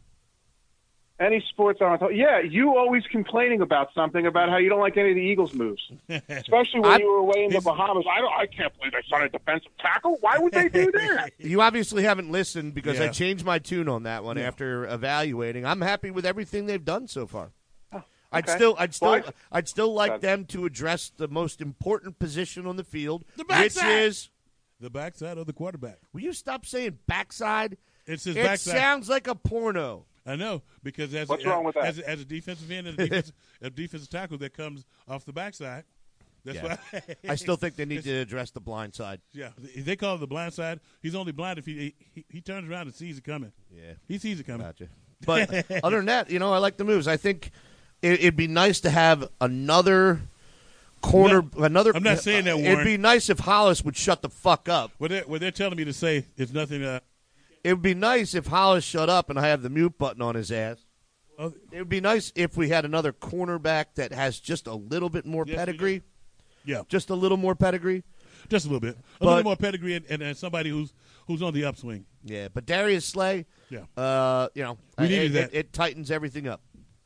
Speaker 6: Any sports I want to talk? Yeah, you always complaining about something about how you don't like any of the Eagles' moves, especially when
Speaker 1: I'm-
Speaker 6: you were away in the Bahamas. I don't. I can't believe they signed a defensive tackle. Why would they do that?
Speaker 1: You obviously haven't listened because I
Speaker 2: Yeah.
Speaker 1: changed my tune on that one
Speaker 2: Yeah.
Speaker 1: after evaluating. I'm happy with everything they've done so far. I'd
Speaker 6: okay.
Speaker 1: still, I'd still,
Speaker 6: Well, I-
Speaker 1: I'd still like
Speaker 6: Good.
Speaker 1: them to address the most important position on the field,
Speaker 2: The
Speaker 1: which
Speaker 2: backside.
Speaker 1: is.
Speaker 2: The backside of the quarterback.
Speaker 1: Will you stop saying backside?
Speaker 2: It's his
Speaker 1: It
Speaker 2: backside.
Speaker 1: sounds like a porno.
Speaker 2: I know, because as
Speaker 6: What's
Speaker 2: a,
Speaker 6: wrong with that?
Speaker 2: As a, as a defensive end and a defensive, a defensive tackle that comes off the backside, that's
Speaker 1: Yeah.
Speaker 2: why.
Speaker 1: I still think they need to address the blind side.
Speaker 2: Yeah, they call it the blind side. He's only blind if he he, he turns around and sees it coming.
Speaker 1: Yeah.
Speaker 2: He sees it coming.
Speaker 1: Gotcha. But other than that, you know, I like the moves. I think it, it'd be nice to have another corner,
Speaker 2: No,
Speaker 1: another.
Speaker 2: I'm not saying that,
Speaker 1: It'd
Speaker 2: Warren.
Speaker 1: be nice if Hollis would shut the fuck up.
Speaker 2: What they're, what they're telling me to say is nothing. Uh,
Speaker 1: It would be nice if Hollis shut up and I have the mute button on his ass.
Speaker 2: oh,
Speaker 1: It would be nice if we had another cornerback that has just a little bit more
Speaker 2: Yes, we
Speaker 1: pedigree.
Speaker 2: yeah,
Speaker 1: Just a little more pedigree.
Speaker 2: just a little bit, a
Speaker 1: But-
Speaker 2: little more pedigree, and, and, and somebody who's who's on the upswing.
Speaker 1: Yeah, but Darius Slay,
Speaker 2: Yeah,
Speaker 1: uh, you know,
Speaker 2: We
Speaker 1: it,
Speaker 2: needed
Speaker 1: it,
Speaker 2: that.
Speaker 1: it tightens everything up.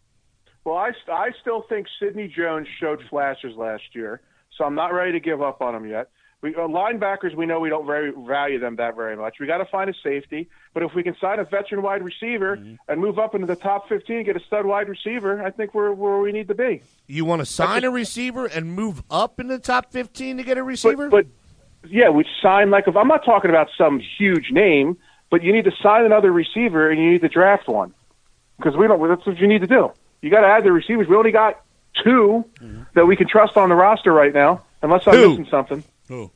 Speaker 6: Well, I, st- I still think Sidney Jones showed flashes last year, so I'm not ready to give up on him yet. We, uh, linebackers, we know we don't very value them that very much. We got to find a safety, but if we can sign a veteran wide receiver
Speaker 2: Mm-hmm.
Speaker 6: and move up into the top fifteen, get a stud wide receiver, I think we're where we need to be.
Speaker 1: You want to sign a receiver and move up in the top fifteen to get a
Speaker 6: But,
Speaker 1: receiver?
Speaker 6: but yeah, we sign like if I'm not talking about some huge name, but you need to sign another receiver and you need to draft one because we don't. That's what you need to do. You got to add the receivers. We only got two that we can trust on the roster right now, unless I'm
Speaker 1: Who?
Speaker 6: missing something.
Speaker 2: oh,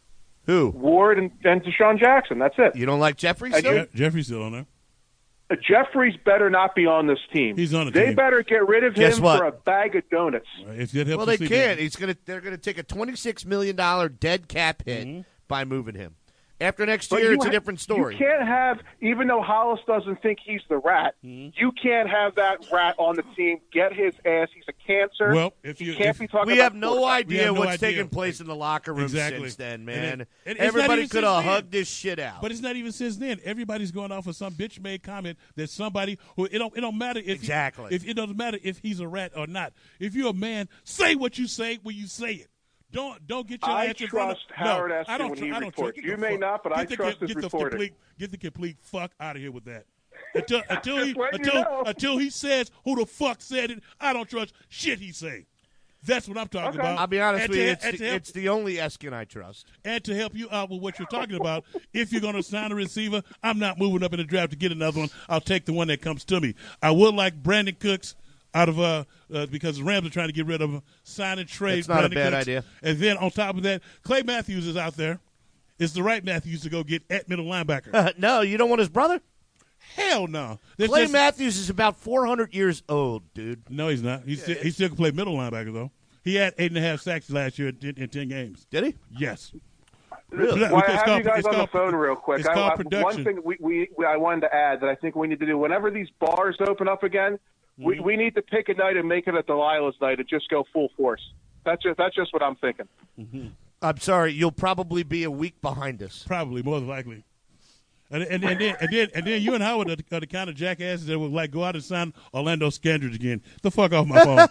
Speaker 1: Who?
Speaker 6: Ward and, and Deshaun Jackson. That's it.
Speaker 1: You don't like Jeffrey?
Speaker 6: I
Speaker 1: still?
Speaker 6: do.
Speaker 2: Je- Jeffrey's still on there.
Speaker 6: Uh, Jeffries better not be on this team.
Speaker 2: He's on the
Speaker 6: They
Speaker 2: team.
Speaker 6: better get rid of
Speaker 1: Guess
Speaker 6: him
Speaker 1: what?
Speaker 6: for a bag of donuts.
Speaker 2: If that helps
Speaker 1: Well,
Speaker 2: you
Speaker 1: they
Speaker 2: see
Speaker 1: can't.
Speaker 2: that-
Speaker 1: He's gonna. They're gonna take a twenty-six million dollar dead cap hit by moving him. After next
Speaker 6: But
Speaker 1: year,
Speaker 6: you
Speaker 1: it's a
Speaker 6: ha-
Speaker 1: different story.
Speaker 6: You can't have, even though Hollis doesn't think he's the rat, you can't have that rat on the team. Get his ass. He's a cancer.
Speaker 2: Well, if you-
Speaker 6: he can't
Speaker 2: if-
Speaker 6: be talking
Speaker 1: We
Speaker 6: about
Speaker 1: have no
Speaker 6: quarterback.
Speaker 2: We
Speaker 1: idea
Speaker 2: have no
Speaker 1: what's
Speaker 2: idea.
Speaker 1: taking place in the locker room
Speaker 2: Exactly.
Speaker 1: since then,
Speaker 2: And
Speaker 1: man.
Speaker 2: it- and it's not
Speaker 1: Everybody
Speaker 2: even
Speaker 1: could have
Speaker 2: since then.
Speaker 1: hugged this shit out.
Speaker 2: But it's not even since then. Everybody's going off of some bitch made comment that somebody who it don't it don't matter if he-
Speaker 1: Exactly.
Speaker 2: if it doesn't matter if he's a rat or not. If you're a man, say what you say when you say it. Don't don't get your
Speaker 6: I
Speaker 2: ass in front of
Speaker 6: trust Howard
Speaker 2: no,
Speaker 6: Eskin
Speaker 2: I don't.
Speaker 6: when
Speaker 2: tr-
Speaker 6: he
Speaker 2: I don't
Speaker 6: reports.
Speaker 2: trust-
Speaker 6: You
Speaker 2: get the
Speaker 6: may
Speaker 2: fuck-
Speaker 6: not, but
Speaker 2: get
Speaker 6: I
Speaker 2: the,
Speaker 6: trust
Speaker 2: get
Speaker 6: his
Speaker 2: the
Speaker 6: reporting.
Speaker 2: complete get the complete fuck out of here with that. Until until he
Speaker 6: Just letting you
Speaker 2: until
Speaker 6: know.
Speaker 2: until he says who the fuck said it, I don't trust shit he say. That's what I'm talking
Speaker 6: Okay.
Speaker 2: about.
Speaker 1: I'll be honest
Speaker 2: And
Speaker 1: with you,
Speaker 2: to-
Speaker 1: it's
Speaker 2: and to
Speaker 1: the,
Speaker 2: help-
Speaker 1: it's the only Eskin I trust.
Speaker 2: and to help you out with what you're talking about, if you're going to sign a receiver, I'm not moving up in the draft to get another one. I'll take the one that comes to me. I would like Brandon Cooks out of uh, uh because the Rams are trying to get rid of him. Sign and trade.
Speaker 1: That's not a
Speaker 2: Brandon
Speaker 1: bad
Speaker 2: Cooks.
Speaker 1: idea.
Speaker 2: And then on top of that, Clay Matthews is out there. It's the right Matthews to go get at middle linebacker.
Speaker 1: no, you don't want his brother?
Speaker 2: Hell no. There's
Speaker 1: Clay
Speaker 2: just-
Speaker 1: Matthews is about four hundred years old, dude.
Speaker 2: No, he's not. He's still, he still can play middle linebacker though. He had eight and a half sacks last year in, ten- in ten games.
Speaker 1: Did he?
Speaker 2: Yes.
Speaker 1: Really?
Speaker 2: It's
Speaker 6: Well, I
Speaker 2: called-
Speaker 6: have you guys
Speaker 2: it's
Speaker 6: on the
Speaker 2: called-
Speaker 6: phone real quick.
Speaker 2: It's
Speaker 6: I,
Speaker 2: called
Speaker 6: I,
Speaker 2: production.
Speaker 6: one thing we, we, we I wanted to add that I think we need to do whenever these bars open up again,
Speaker 2: Mm-hmm.
Speaker 6: we, we need to pick a night and make it a Delilah's night and just go full force. That's just that's just what I'm thinking.
Speaker 1: I'm sorry, you'll probably be a week behind us.
Speaker 2: Probably, more than likely. And, and, and, then, and, then, and then you and Howard are the, are the kind of jackasses that would like go out and sign Orlando Scandridge again. The fuck off my phone.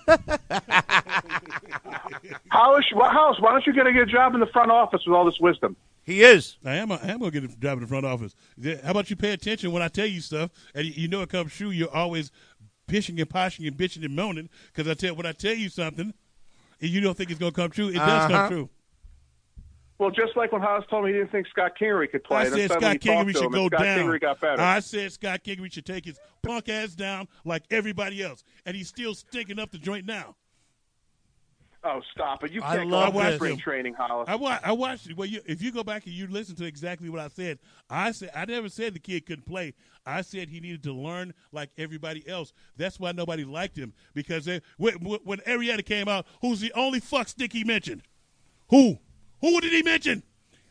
Speaker 6: House, House, why don't you get a good job in the front office with all this wisdom?
Speaker 1: He is.
Speaker 2: I am, I am going to get a job in the front office. How about you pay attention when I tell you stuff, and you, you know it comes true. You're always pishing and poshing and bitching and moaning because I tell when I tell you something, and you don't think it's going to come true, it does
Speaker 1: Uh-huh.
Speaker 2: come true.
Speaker 6: Well, just like when House told me he didn't think Scott Kingery could play.
Speaker 2: I
Speaker 6: then
Speaker 2: said
Speaker 6: suddenly
Speaker 2: Scott
Speaker 6: he talked
Speaker 2: Kingery
Speaker 6: to
Speaker 2: should
Speaker 6: him,
Speaker 2: go
Speaker 6: and Scott
Speaker 2: down.
Speaker 6: Kingery got better.
Speaker 2: I said Scott Kingery should take his punk ass down like everybody else, and he's still stinking up the joint now.
Speaker 6: Oh, stop it! You
Speaker 1: I
Speaker 6: can't
Speaker 1: love
Speaker 6: go to
Speaker 2: this.
Speaker 6: spring training, Hollis.
Speaker 2: I, wa- I watched. Well, you, if you go back and you listen to exactly what I said, I said I never said the kid couldn't play. I said he needed to learn like everybody else. That's why nobody liked him because they, when, when Arietta came out, who's the only fuck stick he mentioned? Who? Who did he mention?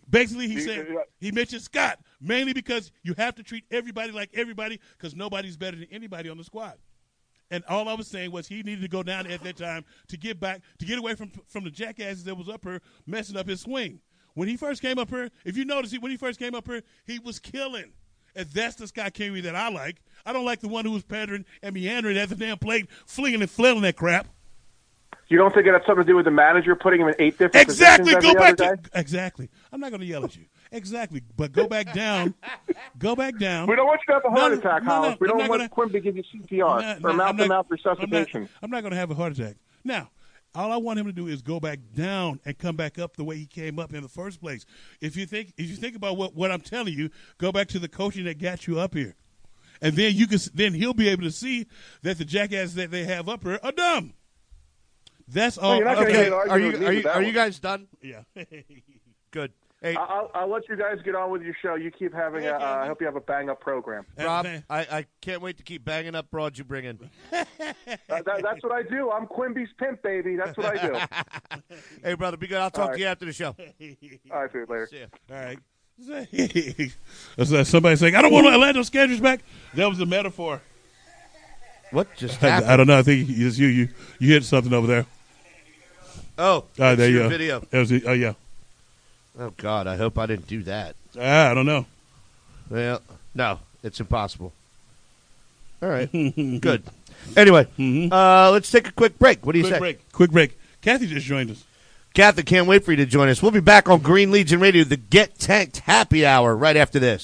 Speaker 2: Basically, he
Speaker 6: You-
Speaker 2: said
Speaker 6: you-
Speaker 2: he mentioned Scott mainly because you have to treat everybody like everybody because nobody's better than anybody on the squad. And all I was saying was he needed to go down at that time to get back, to get away from from the jackasses that was up here messing up his swing. When he first came up here, if you notice, he, when he first came up here, he was killing. And that's the Scott Kingery that I like. I don't like the one who was pandering and meandering at the damn plate, flinging and flailing that crap.
Speaker 6: You don't think it had something to do with the manager putting him in eight different
Speaker 2: Exactly.
Speaker 6: positions
Speaker 2: Go
Speaker 6: every
Speaker 2: back
Speaker 6: other
Speaker 2: to
Speaker 6: day?
Speaker 2: exactly. I'm not going to yell at you. Exactly. But go back down. Go back down.
Speaker 6: We don't want you to have a heart
Speaker 2: No, no,
Speaker 6: attack,
Speaker 2: no, no,
Speaker 6: Hollis. We
Speaker 2: I'm
Speaker 6: don't
Speaker 2: not
Speaker 6: want
Speaker 2: gonna-
Speaker 6: Quim to give you C P R
Speaker 2: No,
Speaker 6: or
Speaker 2: no, I'm
Speaker 6: mouth-to-mouth
Speaker 2: not-
Speaker 6: resuscitation.
Speaker 2: I'm not, I'm not going to have a heart attack. Now, all I want him to do is go back down and come back up the way he came up in the first place. If you think if you think about what, what I'm telling you, go back to the coaching that got you up here. And then you can then he'll be able to see that the jackasses that they have up here are dumb. That's all.
Speaker 6: you're not gonna
Speaker 1: Okay,
Speaker 6: get an
Speaker 1: are
Speaker 6: argument
Speaker 1: you
Speaker 6: with me
Speaker 1: are
Speaker 6: with
Speaker 1: you
Speaker 6: that
Speaker 1: are you
Speaker 6: one.
Speaker 1: guys done?
Speaker 2: Yeah.
Speaker 1: Good. Hey,
Speaker 6: I- I'll, I'll let you guys get on with your show. You keep having a, uh, I hope you have a bang-up program.
Speaker 1: Rob,
Speaker 2: man.
Speaker 1: I, I can't wait to keep banging up broads you bring in.
Speaker 6: Uh, that, that's what I do. I'm Quimby's pimp, baby. That's what I do.
Speaker 1: Hey, brother, be good. I'll talk
Speaker 6: All
Speaker 1: to you after the show.
Speaker 6: All right, see you later.
Speaker 1: See ya.
Speaker 2: All right. That's like somebody saying, I don't want Orlando Scandrick back. That was a metaphor.
Speaker 1: What just
Speaker 2: I,
Speaker 1: happened?
Speaker 2: I don't know. I think it's you. You you hit something over there.
Speaker 1: Oh,
Speaker 2: All right, there
Speaker 1: it's
Speaker 2: you
Speaker 1: your
Speaker 2: go.
Speaker 1: video.
Speaker 2: That was it. Oh, yeah.
Speaker 1: Oh, God, I hope I didn't do that.
Speaker 2: Ah, I don't know.
Speaker 1: Well, no, it's impossible. All right, good. Anyway, uh, let's take a quick break. What do you
Speaker 2: Quick
Speaker 1: say?
Speaker 2: break. Quick break. Kathy just joined us.
Speaker 1: Kathy, can't wait for you to join us. We'll be back on Green Legion Radio, the Get Tanked Happy Hour, right after this.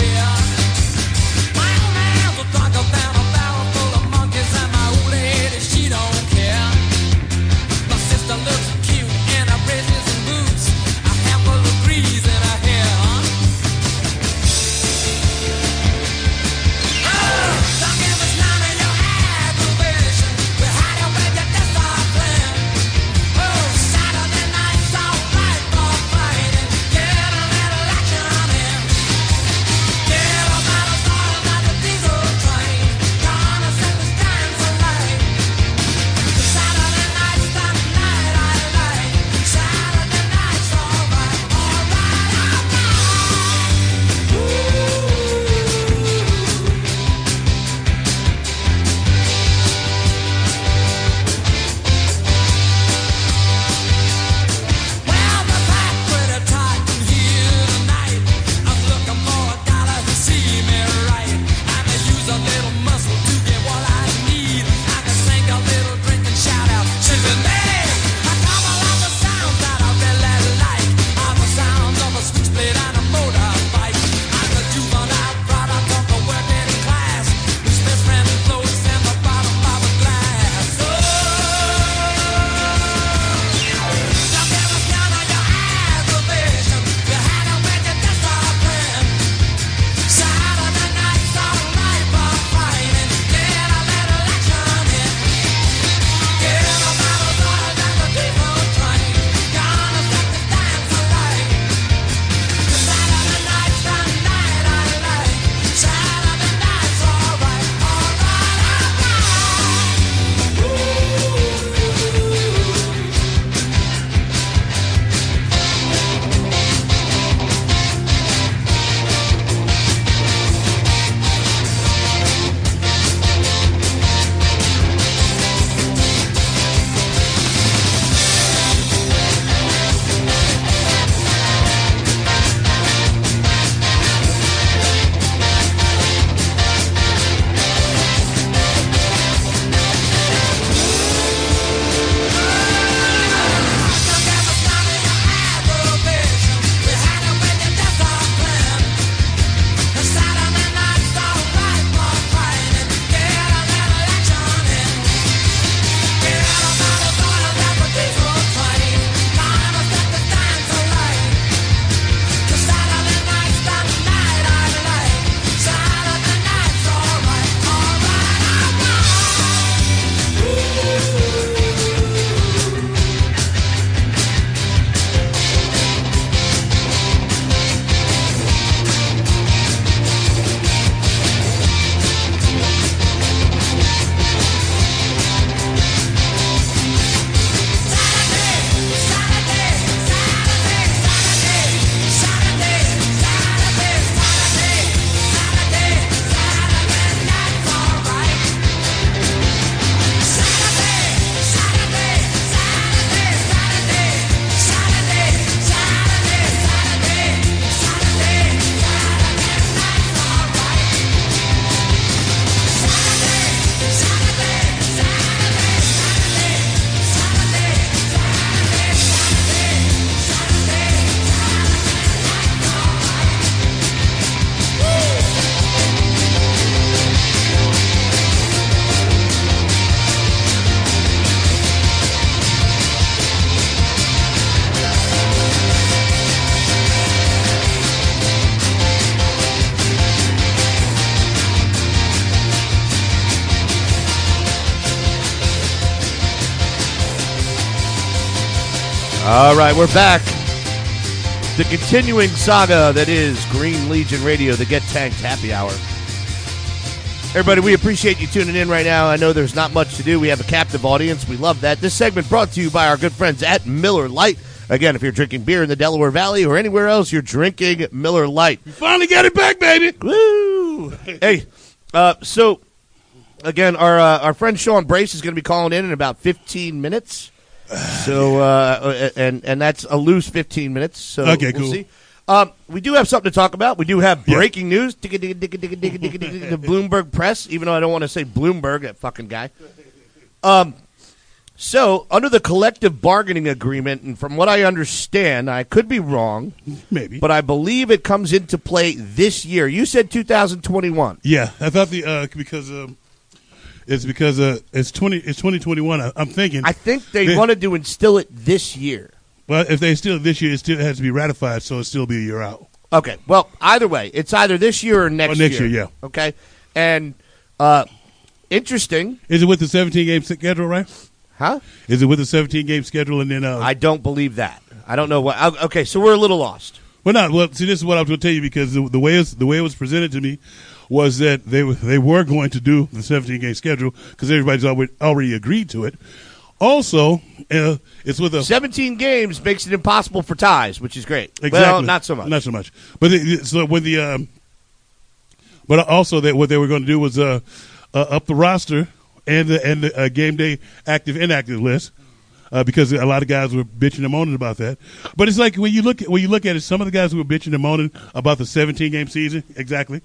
Speaker 7: Monkeys and my old lady
Speaker 1: All right, we're back. The continuing saga that is Green Legion Radio, the Get Tanked Happy Hour. Everybody, we appreciate you tuning in right now. I know there's not much to do. We have a captive audience. We love that. This segment brought to you by our good friends at Miller Lite. Again, if you're drinking beer in the Delaware Valley or anywhere else, you're drinking Miller Lite.
Speaker 2: You finally got it back, baby.
Speaker 1: Woo! Hey, uh, so, again, our uh, our friend Sean Brace is going to be calling in in about fifteen minutes. So, uh, and and that's a loose fifteen minutes. So
Speaker 2: Okay,
Speaker 1: we'll
Speaker 2: cool.
Speaker 1: see. Um, we do have something to talk about. We do have breaking news. The Bloomberg Press, even though I don't want to say Bloomberg, that fucking guy. Um, so, under the collective bargaining agreement, and from what I understand, I could be wrong,
Speaker 2: Maybe.
Speaker 1: but I believe it comes into play this year. You said two thousand twenty-one.
Speaker 2: Yeah, I thought the uh, because um, it's because uh, it's twenty it's twenty twenty one. I'm thinking.
Speaker 1: I think they
Speaker 2: Yeah.
Speaker 1: wanted to instill it this year.
Speaker 2: Well, if they still this year, it still has to be ratified, so it'll still be a year out.
Speaker 1: Okay. Well, either way, it's either this year or next,
Speaker 2: Or next
Speaker 1: year.
Speaker 2: year, yeah.
Speaker 1: Okay. And uh, interesting,
Speaker 2: Is it with the seventeen game schedule, right?
Speaker 1: huh?
Speaker 2: Is it with the seventeen game schedule and then? Uh,
Speaker 1: I don't believe that. I don't know what. o- Okay, so we're a little lost.
Speaker 2: well, not well. See, this is what I was going to tell you because the, the way it's, the way it was presented to me was that they were they were going to do the seventeen game schedule because everybody's already already agreed to it. Also, uh, it's with a
Speaker 1: seventeen games makes it impossible for ties, which is great.
Speaker 2: Exactly.
Speaker 1: Well, not so much.
Speaker 2: Not so much. But the, so when the, um, but also that what they were going to do was uh, uh, up the roster and the and the uh, game day active inactive list uh, because a lot of guys were bitching and moaning about that. But it's like when you look at, when you look at it, some of the guys who were bitching and moaning about the seventeen game season, exactly.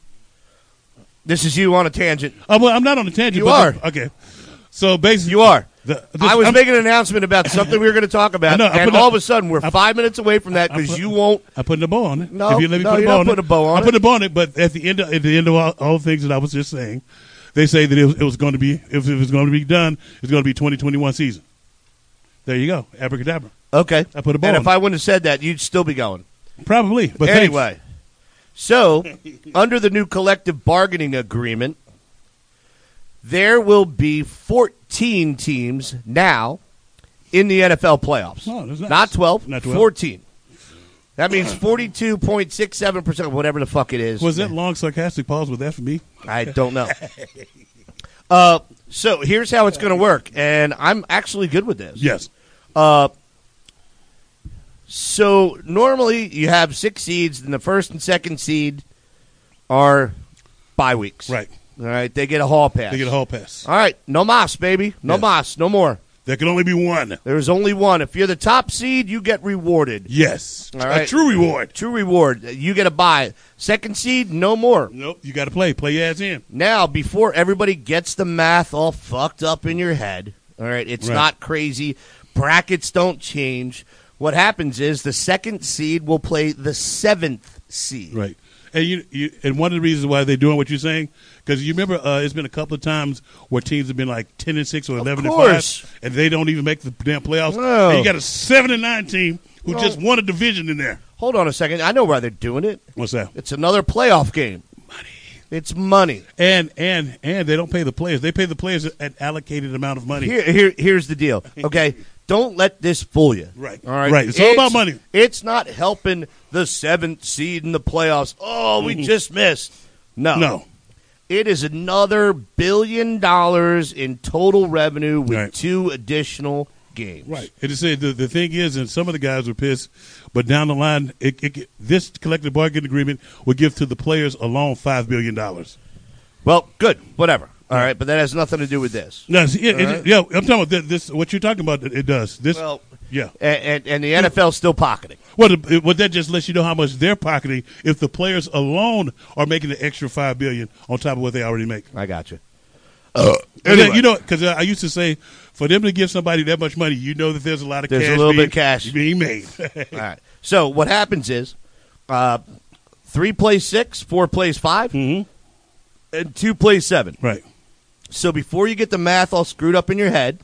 Speaker 1: This is you on a tangent.
Speaker 2: Uh, well, I'm not on a tangent.
Speaker 1: You
Speaker 2: but
Speaker 1: are.
Speaker 2: okay. So basically,
Speaker 1: You are.
Speaker 2: The, this,
Speaker 1: I was
Speaker 2: I'm-
Speaker 1: making an announcement about something we were going to talk
Speaker 2: I
Speaker 1: about,
Speaker 2: know, I
Speaker 1: and
Speaker 2: put
Speaker 1: all
Speaker 2: a-
Speaker 1: of a sudden we're
Speaker 2: I-
Speaker 1: five minutes away from that
Speaker 2: I
Speaker 1: because
Speaker 2: put-
Speaker 1: you won't.
Speaker 2: I put a bow on it.
Speaker 1: No,
Speaker 2: if you let me
Speaker 1: no,
Speaker 2: put a
Speaker 1: you're
Speaker 2: bow
Speaker 1: not
Speaker 2: on
Speaker 1: putting
Speaker 2: it.
Speaker 1: a bow on
Speaker 2: I put
Speaker 1: it.
Speaker 2: a bow on it, but at the end of, at the end of all, all the things that I was just saying, they say that it was, it was going to be if it was going to be done, it's going to be twenty twenty-one season. There you go, abracadabra.
Speaker 1: Okay.
Speaker 2: I put a bow
Speaker 1: And
Speaker 2: on
Speaker 1: if
Speaker 2: it.
Speaker 1: I wouldn't have said that, you'd still be going.
Speaker 2: Probably, but thanks.
Speaker 1: Anyway, so under the new collective bargaining agreement, there will be fourteen teams now in the N F L playoffs.
Speaker 2: Oh, that's nice.
Speaker 1: Not twelve,
Speaker 2: Not twelve.
Speaker 1: fourteen. That means forty-two point six seven percent, whatever the fuck it is.
Speaker 2: Was that long sarcastic pause with that for me?
Speaker 1: I don't know. uh, so here's how it's going to work, and I'm actually good with this.
Speaker 2: Yes.
Speaker 1: Uh, so normally you have six seeds, and the first and second seed are bye weeks.
Speaker 2: Right.
Speaker 1: All right, they get a hall pass.
Speaker 2: They get a hall pass.
Speaker 1: All right, no mas, baby. No
Speaker 2: Yes.
Speaker 1: mas, no more.
Speaker 2: There can only be one.
Speaker 1: There's only one. If you're the top seed, you get rewarded.
Speaker 2: Yes.
Speaker 1: All right.
Speaker 2: A true reward.
Speaker 1: True reward. You get a bye. Second seed, no more.
Speaker 2: Nope. You got to play. Play your ass in.
Speaker 1: Now, before everybody gets the math all fucked up in your head, all right, it's
Speaker 2: Right.
Speaker 1: not crazy. Brackets don't change. What happens is the second seed will play the seventh seed.
Speaker 2: Right. And you, you and one of the reasons why they're doing what you're saying, because you remember uh, it's been a couple of times where teams have been like ten and six or eleven and
Speaker 1: course.
Speaker 2: five, and they don't even make the damn playoffs.
Speaker 1: No.
Speaker 2: And you got a seven and nine team who
Speaker 1: No.
Speaker 2: just won a division in there.
Speaker 1: Hold on a second. I know why they're doing it.
Speaker 2: What's that?
Speaker 1: It's another playoff game. Money. It's money.
Speaker 2: And and and they don't pay the players. They pay the players an allocated amount of money.
Speaker 1: Here, here, here's the deal. Okay, don't let this fool you.
Speaker 2: Right.
Speaker 1: All right.
Speaker 2: Right. It's all about money.
Speaker 1: It's not helping the seventh seed in the playoffs. Oh, we just missed. No.
Speaker 2: No.
Speaker 1: It is another billion dollars in total revenue with
Speaker 2: Right.
Speaker 1: two additional games.
Speaker 2: Right. It is the the thing is, and some of the guys were pissed, but down the line, it, it, this collective bargaining agreement will give to the players alone five billion dollars.
Speaker 1: Well, good. Whatever. All right, but that has nothing to do with this.
Speaker 2: No, see, it,
Speaker 1: All
Speaker 2: it,
Speaker 1: right.
Speaker 2: yeah, I'm talking about this, this. What you're talking about, it, it does. This,
Speaker 1: Well,
Speaker 2: yeah.
Speaker 1: and, and, and the N F L is still pocketing.
Speaker 2: Well, the, well, that just lets you know how much they're pocketing if the players alone are making the extra five billion on top of what they already make.
Speaker 1: I got you.
Speaker 2: And
Speaker 1: Anyway.
Speaker 2: then, you know, because uh, I used to say, for them to give somebody that much money, you know that there's a lot of
Speaker 1: There's a
Speaker 2: cash
Speaker 1: little
Speaker 2: being,
Speaker 1: bit of cash.
Speaker 2: being made.
Speaker 1: All right. So what happens is, uh, three plays six, four plays five,
Speaker 2: Mhm.
Speaker 1: and two plays seven.
Speaker 2: Right.
Speaker 1: So before you get the math all screwed up in your head,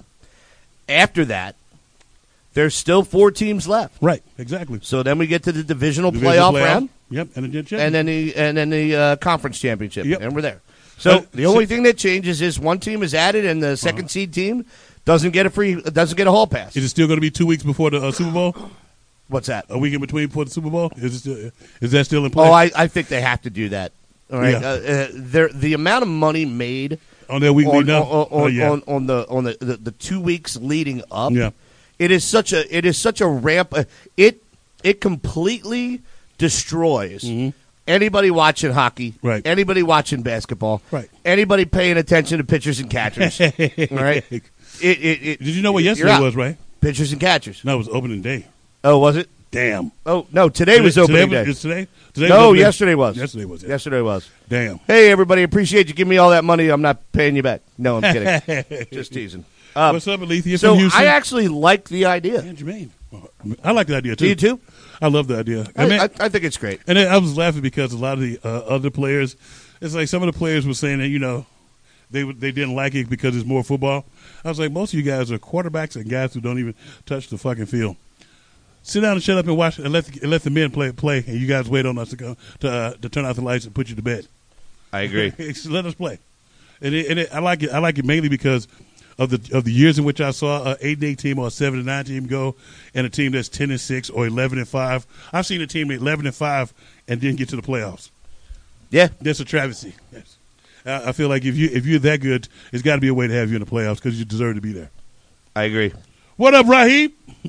Speaker 1: after that, there's still four teams left.
Speaker 2: Right. Exactly.
Speaker 1: So then we get to the divisional
Speaker 2: Divisional
Speaker 1: playoff, round,
Speaker 2: Yep. And then,
Speaker 1: and then the and then the uh, conference championship,
Speaker 2: Yep.
Speaker 1: and we're there. So
Speaker 2: Uh,
Speaker 1: the only
Speaker 2: so-
Speaker 1: thing that changes is one team is added, and the second
Speaker 2: Uh-huh.
Speaker 1: seed team doesn't get a free, doesn't get a hall pass.
Speaker 2: Is it still going to be two weeks before the uh, Super Bowl?
Speaker 1: What's that?
Speaker 2: A week in between before the Super Bowl? Is it still, is that still in play?
Speaker 1: Oh, I, I think they have to do that. All right,
Speaker 2: Yeah.
Speaker 1: uh, uh, there the amount of money made
Speaker 2: on their week
Speaker 1: on,
Speaker 2: leading
Speaker 1: on,
Speaker 2: up?
Speaker 1: on,
Speaker 2: Oh, yeah.
Speaker 1: on, on the on the, the, the two weeks leading up.
Speaker 2: Yeah.
Speaker 1: It is such a it is such a ramp. uh, It it completely destroys anybody watching hockey.
Speaker 2: Mm-hmm. Right.
Speaker 1: Anybody watching basketball.
Speaker 2: Right.
Speaker 1: Anybody paying attention to pitchers and catchers. All right. It, it, it,
Speaker 2: Did you know what
Speaker 1: you're
Speaker 2: yesterday
Speaker 1: out.
Speaker 2: was, right?
Speaker 1: Pitchers and catchers.
Speaker 2: No, it was opening day.
Speaker 1: Oh, was it?
Speaker 2: Damn.
Speaker 1: Oh no, today was opening
Speaker 2: today,
Speaker 1: day.
Speaker 2: Is today? Today
Speaker 1: No,
Speaker 2: was opening-
Speaker 1: yesterday was.
Speaker 2: Yesterday was. Yeah.
Speaker 1: Yesterday was.
Speaker 2: Damn.
Speaker 1: Hey, everybody, appreciate you giving me all that money. I'm not paying you back. No, I'm kidding. Just teasing. Um,
Speaker 2: What's up, Alethea? You're
Speaker 1: so
Speaker 2: from Houston?
Speaker 1: I actually like the idea.
Speaker 2: Man, Jermaine. I like the idea, too.
Speaker 1: Do you too?
Speaker 2: I love the idea.
Speaker 1: I,
Speaker 2: mean,
Speaker 1: I, I think it's great.
Speaker 2: and I was laughing because a lot of the uh, other players, it's like some of the players were saying that, you know, they they didn't like it because it's more football. I was like, most of you guys are quarterbacks and guys who don't even touch the fucking field. Sit down and shut up and watch and let the, and let the men play play, and you guys wait on us to go to uh, to turn out the lights and put you to bed.
Speaker 1: I agree.
Speaker 2: Let us play, and, it, and it, I like it. I like it mainly because of the of the years in which I saw an eight and eight team or a seven and nine team go, and a team that's ten and six or eleven and five. I've seen a team eleven and five and didn't get to the playoffs.
Speaker 1: Yeah.
Speaker 2: That's a travesty. Yes. I I feel like if you if you're that good, it's got to be a way to have you in the playoffs because you deserve to be there.
Speaker 1: I agree.
Speaker 2: What up, Raheem?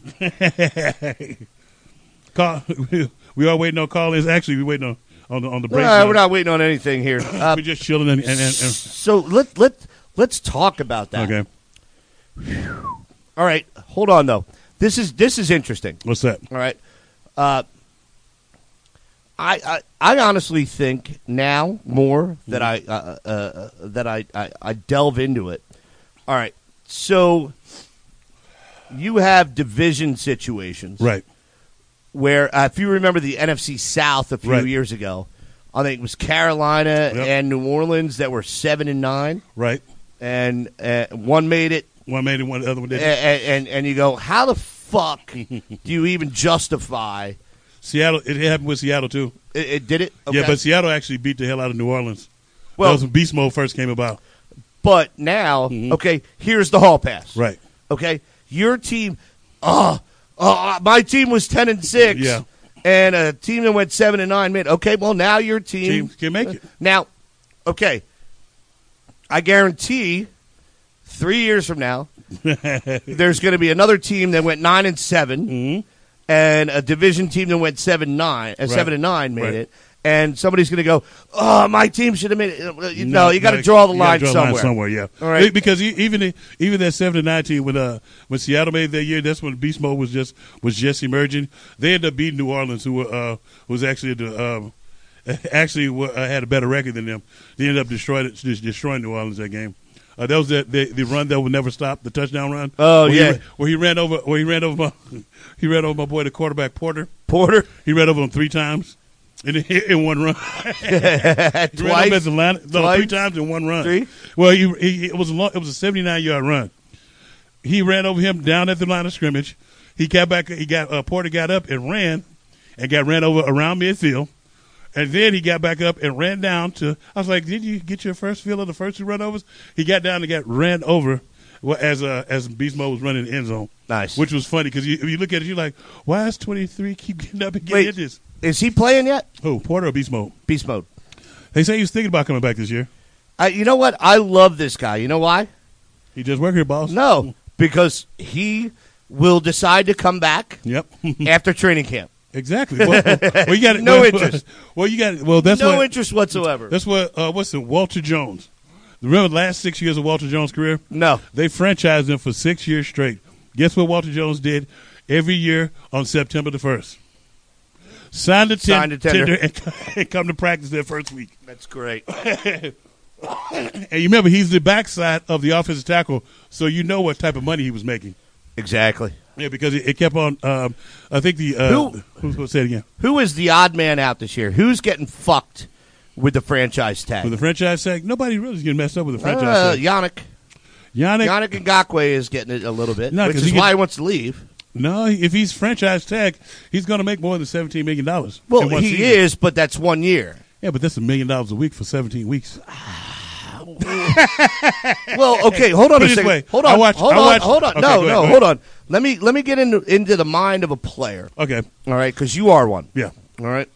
Speaker 2: Call, we are waiting on call-ins. Actually, we're waiting on on the on the break.
Speaker 1: Uh, we're not waiting on anything here. Uh,
Speaker 2: We're just chilling and, and, and, and
Speaker 1: so let let let's talk about that.
Speaker 2: okay.
Speaker 1: All right. Hold on though. This is this is interesting.
Speaker 2: What's that?
Speaker 1: All right. Uh, I, I I honestly think now more that I uh, uh, uh, that I, I I delve into it. All right. So you have division situations,
Speaker 2: Right.
Speaker 1: where uh, if you remember the N F C South a few
Speaker 2: Right.
Speaker 1: years ago, I think it was Carolina
Speaker 2: Yep.
Speaker 1: and New Orleans that were seven and nine,
Speaker 2: Right.
Speaker 1: and uh, one made it,
Speaker 2: One made it, one the other one
Speaker 1: and,
Speaker 2: didn't.
Speaker 1: and and you go, how the fuck do you even justify?
Speaker 2: Seattle. It happened with Seattle too.
Speaker 1: It, it did it,
Speaker 2: Yeah,
Speaker 1: Okay.
Speaker 2: but Seattle actually beat the hell out of New Orleans.
Speaker 1: Well-
Speaker 2: that was when Beast Mode first came about.
Speaker 1: But now, okay, here's the hall pass.
Speaker 2: Mm-hmm. Right.
Speaker 1: Okay, your team. Oh, oh, my team was ten and six.
Speaker 2: Yeah.
Speaker 1: And a team that went seven and nine made. Okay, well now your team
Speaker 2: Team can make it.
Speaker 1: Now, okay, I guarantee three years from now, there's going to be another team that went nine and 7
Speaker 2: Mm-hmm.
Speaker 1: and a division team that went seven nine, uh,
Speaker 2: Right.
Speaker 1: seven and nine made
Speaker 2: Right.
Speaker 1: it, and somebody's going to go, "Oh, my team should have made it." No, you,
Speaker 2: No,
Speaker 1: no, you got to
Speaker 2: no,
Speaker 1: draw the
Speaker 2: you gotta
Speaker 1: line
Speaker 2: draw the
Speaker 1: somewhere.
Speaker 2: somewhere, yeah.
Speaker 1: All right.
Speaker 2: Because e- even the- even that seven and nine team when uh when Seattle made that year, that's when Beast Mode was just was just emerging. They ended up beating New Orleans, who were uh was actually the um actually were, uh, had a better record than them. They ended up destroying just destroying New Orleans that game. Uh, that was the, the the run that would never stop, the touchdown run.
Speaker 1: Oh,
Speaker 2: where
Speaker 1: yeah.
Speaker 2: he, where he ran over where he ran over my he ran over my boy the quarterback Porter.
Speaker 1: Porter
Speaker 2: He ran over him three times in in one run. He ran over
Speaker 1: twice.
Speaker 2: at the line, no,
Speaker 1: Twice?
Speaker 2: three times in one run.
Speaker 1: Three?
Speaker 2: Well, he, he, it was a long, it was a seventy-nine yard run. He ran over him down at the line of scrimmage. He got back. He got uh, Porter got up and ran, and got ran over around midfield, and then he got back up and ran down to. I was like, "Did you get your first feel of the first two run overs?" He got down and got ran over. Well, as uh, as Beast Mode was running the end zone,
Speaker 1: Nice.
Speaker 2: which was funny because you, if you look at it, you're like, "Why does twenty-three keep getting up and getting
Speaker 1: Wait.
Speaker 2: in this?"
Speaker 1: Is he playing yet?
Speaker 2: Oh, Porter or Beast Mode?
Speaker 1: Beast mode.
Speaker 2: They say he's thinking about coming back this year.
Speaker 1: I, you know what? I love this guy. You know why?
Speaker 2: He just work here, boss.
Speaker 1: No, because he will decide to come back
Speaker 2: Yep.
Speaker 1: after training camp.
Speaker 2: Exactly. Well, well, you got
Speaker 1: No
Speaker 2: well,
Speaker 1: interest.
Speaker 2: Well, you got well. That's
Speaker 1: no
Speaker 2: what.
Speaker 1: interest whatsoever.
Speaker 2: That's what. Uh, what's it? Walter Jones. Remember the last six years of Walter Jones' career?
Speaker 1: No.
Speaker 2: They franchised him for six years straight. Guess what Walter Jones did every year on September the first? Signed a, ten-
Speaker 1: Signed a tender.
Speaker 2: and, and come to practice that first week.
Speaker 1: That's great.
Speaker 2: And you remember he's the backside of the offensive tackle, so you know what type of money he was making.
Speaker 1: Exactly.
Speaker 2: Yeah, because it, it kept on. Um, I think the uh,
Speaker 1: Who-
Speaker 2: who's going to say it again?
Speaker 1: Who is the odd man out this year? Who's getting fucked with the franchise tag?
Speaker 2: With the franchise tag, nobody really is getting messed up with the franchise
Speaker 1: uh,
Speaker 2: tag.
Speaker 1: Yannick.
Speaker 2: Yannick,
Speaker 1: Yannick Ngakwe is getting it a little bit,
Speaker 2: No,
Speaker 1: which
Speaker 2: 'cause
Speaker 1: is
Speaker 2: he get-
Speaker 1: why he wants to leave.
Speaker 2: no, if he's franchise tag, he's going to make more than seventeen million dollars.
Speaker 1: Well,
Speaker 2: in one
Speaker 1: he
Speaker 2: season.
Speaker 1: is, but that's one year.
Speaker 2: Yeah, but that's a million dollars a week for seventeen weeks.
Speaker 1: Well, okay, hold on
Speaker 2: Put
Speaker 1: a
Speaker 2: it this
Speaker 1: second.
Speaker 2: way.
Speaker 1: Hold
Speaker 2: I
Speaker 1: on,
Speaker 2: watch-
Speaker 1: hold
Speaker 2: I
Speaker 1: on,
Speaker 2: watch-
Speaker 1: hold on.
Speaker 2: okay,
Speaker 1: no,
Speaker 2: go ahead,
Speaker 1: no,
Speaker 2: go ahead.
Speaker 1: hold on. Let me let me get into into the mind of a player.
Speaker 2: Okay.
Speaker 1: All right, because you are one.
Speaker 2: Yeah.
Speaker 1: All right.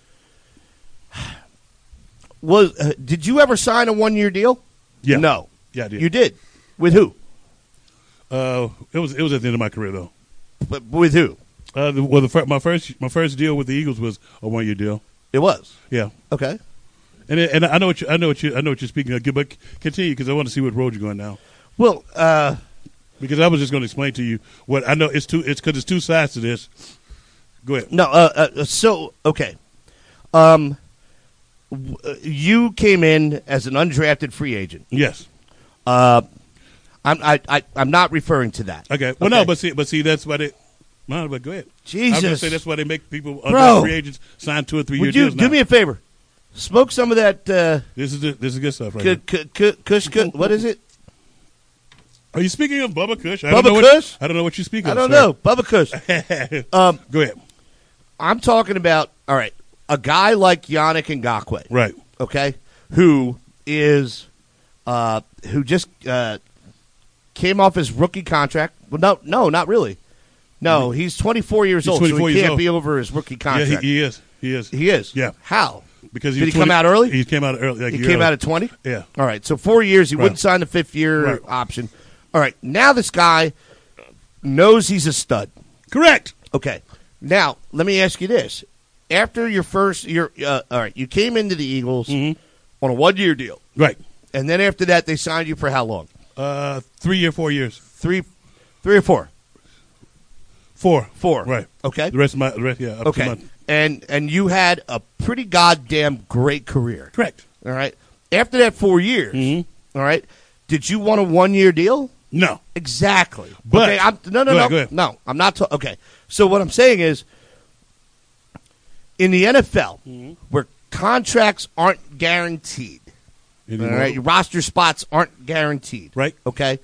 Speaker 1: Was uh, did you ever sign a one year deal?
Speaker 2: Yeah.
Speaker 1: No.
Speaker 2: Yeah, I did.
Speaker 1: You did. With who?
Speaker 2: Uh, it was it was at the end of my career though.
Speaker 1: But with who?
Speaker 2: Uh, the, well, the fir- my first my first deal with the Eagles was a one year deal.
Speaker 1: It was.
Speaker 2: Yeah.
Speaker 1: Okay.
Speaker 2: And it, and I know what you, I know what you I know what you're speaking of, but continue because I want to see what road you're going now.
Speaker 1: Well, uh,
Speaker 2: Because I was just going to explain to you what I know. It's two. It's because it's two sides to this. Go ahead.
Speaker 1: no. Uh, uh, so okay. Um, w- uh, you came in as an undrafted free agent.
Speaker 2: Yes.
Speaker 1: Uh, I'm I, I I'm not referring to that.
Speaker 2: Okay. Well,
Speaker 1: Okay.
Speaker 2: no, but see, but see, that's why they. No, but go ahead. I was going to
Speaker 1: Jesus.
Speaker 2: say that's why they make people
Speaker 1: Bro.
Speaker 2: undrafted free agents sign two or three year
Speaker 1: Would you
Speaker 2: deals.
Speaker 1: do
Speaker 2: now.
Speaker 1: me a favor? Smoke some of that. Uh,
Speaker 2: This is the, this is good stuff, right?
Speaker 1: K- k- k- Kush, Kush, what is it?
Speaker 2: Are you speaking of Bubba Kush? I
Speaker 1: Bubba
Speaker 2: don't know
Speaker 1: Kush?
Speaker 2: What, I don't know what you speak of.
Speaker 1: I don't
Speaker 2: sir.
Speaker 1: know. Bubba Kush. um,
Speaker 2: Go ahead.
Speaker 1: I'm talking about, all right, a guy like Yannick Ngakoue,
Speaker 2: Right.
Speaker 1: okay, who is, uh, who just uh, came off his rookie contract. Well, no, no, not really. No, he's twenty-four years
Speaker 2: He's
Speaker 1: old, so
Speaker 2: twenty-four
Speaker 1: he
Speaker 2: years
Speaker 1: can't
Speaker 2: old.
Speaker 1: be over his rookie
Speaker 2: Yeah,
Speaker 1: contract.
Speaker 2: he, he is. He is.
Speaker 1: He is?
Speaker 2: Yeah.
Speaker 1: How?
Speaker 2: Because
Speaker 1: Did
Speaker 2: was
Speaker 1: he come
Speaker 2: 20
Speaker 1: out early?
Speaker 2: He came out early. Like
Speaker 1: He
Speaker 2: a year
Speaker 1: came
Speaker 2: early.
Speaker 1: out at twenty?
Speaker 2: Yeah.
Speaker 1: All right, so four years, he
Speaker 2: Right.
Speaker 1: wouldn't sign the fifth year
Speaker 2: Right.
Speaker 1: option. All right, now this guy knows he's a stud.
Speaker 2: Correct.
Speaker 1: Okay. Now, let me ask you this. After your first year, uh, all right, you came into the Eagles
Speaker 2: Mhm.
Speaker 1: on a one-year deal.
Speaker 2: Right.
Speaker 1: And then after that, they signed you for how long?
Speaker 2: Uh, three or four years.
Speaker 1: Three three or four?
Speaker 2: Four.
Speaker 1: Four.
Speaker 2: Right.
Speaker 1: Okay.
Speaker 2: The rest of my, the rest, yeah. Up
Speaker 1: Okay.
Speaker 2: To my,
Speaker 1: And and you had a pretty goddamn great career.
Speaker 2: correct.
Speaker 1: All right. After that four years,
Speaker 2: Mhm.
Speaker 1: all right, did you want a one-year deal?
Speaker 2: No.
Speaker 1: Exactly.
Speaker 2: But-
Speaker 1: okay, I'm, no, no,
Speaker 2: Go
Speaker 1: no,
Speaker 2: ahead, go ahead.
Speaker 1: no. I'm not. Ta- okay. So what I'm saying is, in the N F L,
Speaker 2: Mm-hmm.
Speaker 1: where contracts aren't guaranteed, all
Speaker 2: Anymore.
Speaker 1: right, your roster spots aren't guaranteed.
Speaker 2: Right.
Speaker 1: Okay.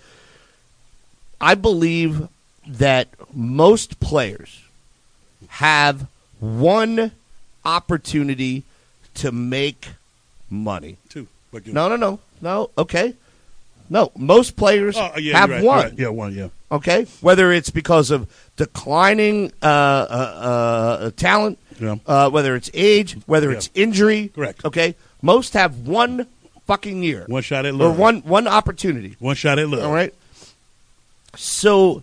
Speaker 1: I believe that most players have one opportunity to make money.
Speaker 2: Two. But go-
Speaker 1: No, no, no, no. Okay. No, most players
Speaker 2: Oh, yeah,
Speaker 1: have
Speaker 2: you're right,
Speaker 1: one.
Speaker 2: you're right. Yeah, one, yeah.
Speaker 1: Okay, whether it's because of declining uh, uh, uh, talent,
Speaker 2: Yeah.
Speaker 1: uh, whether it's age, whether
Speaker 2: Yeah.
Speaker 1: it's injury.
Speaker 2: Correct.
Speaker 1: Okay, most have one fucking year
Speaker 2: One shot at
Speaker 1: or
Speaker 2: love.
Speaker 1: one one opportunity.
Speaker 2: One shot at love.
Speaker 1: All right. So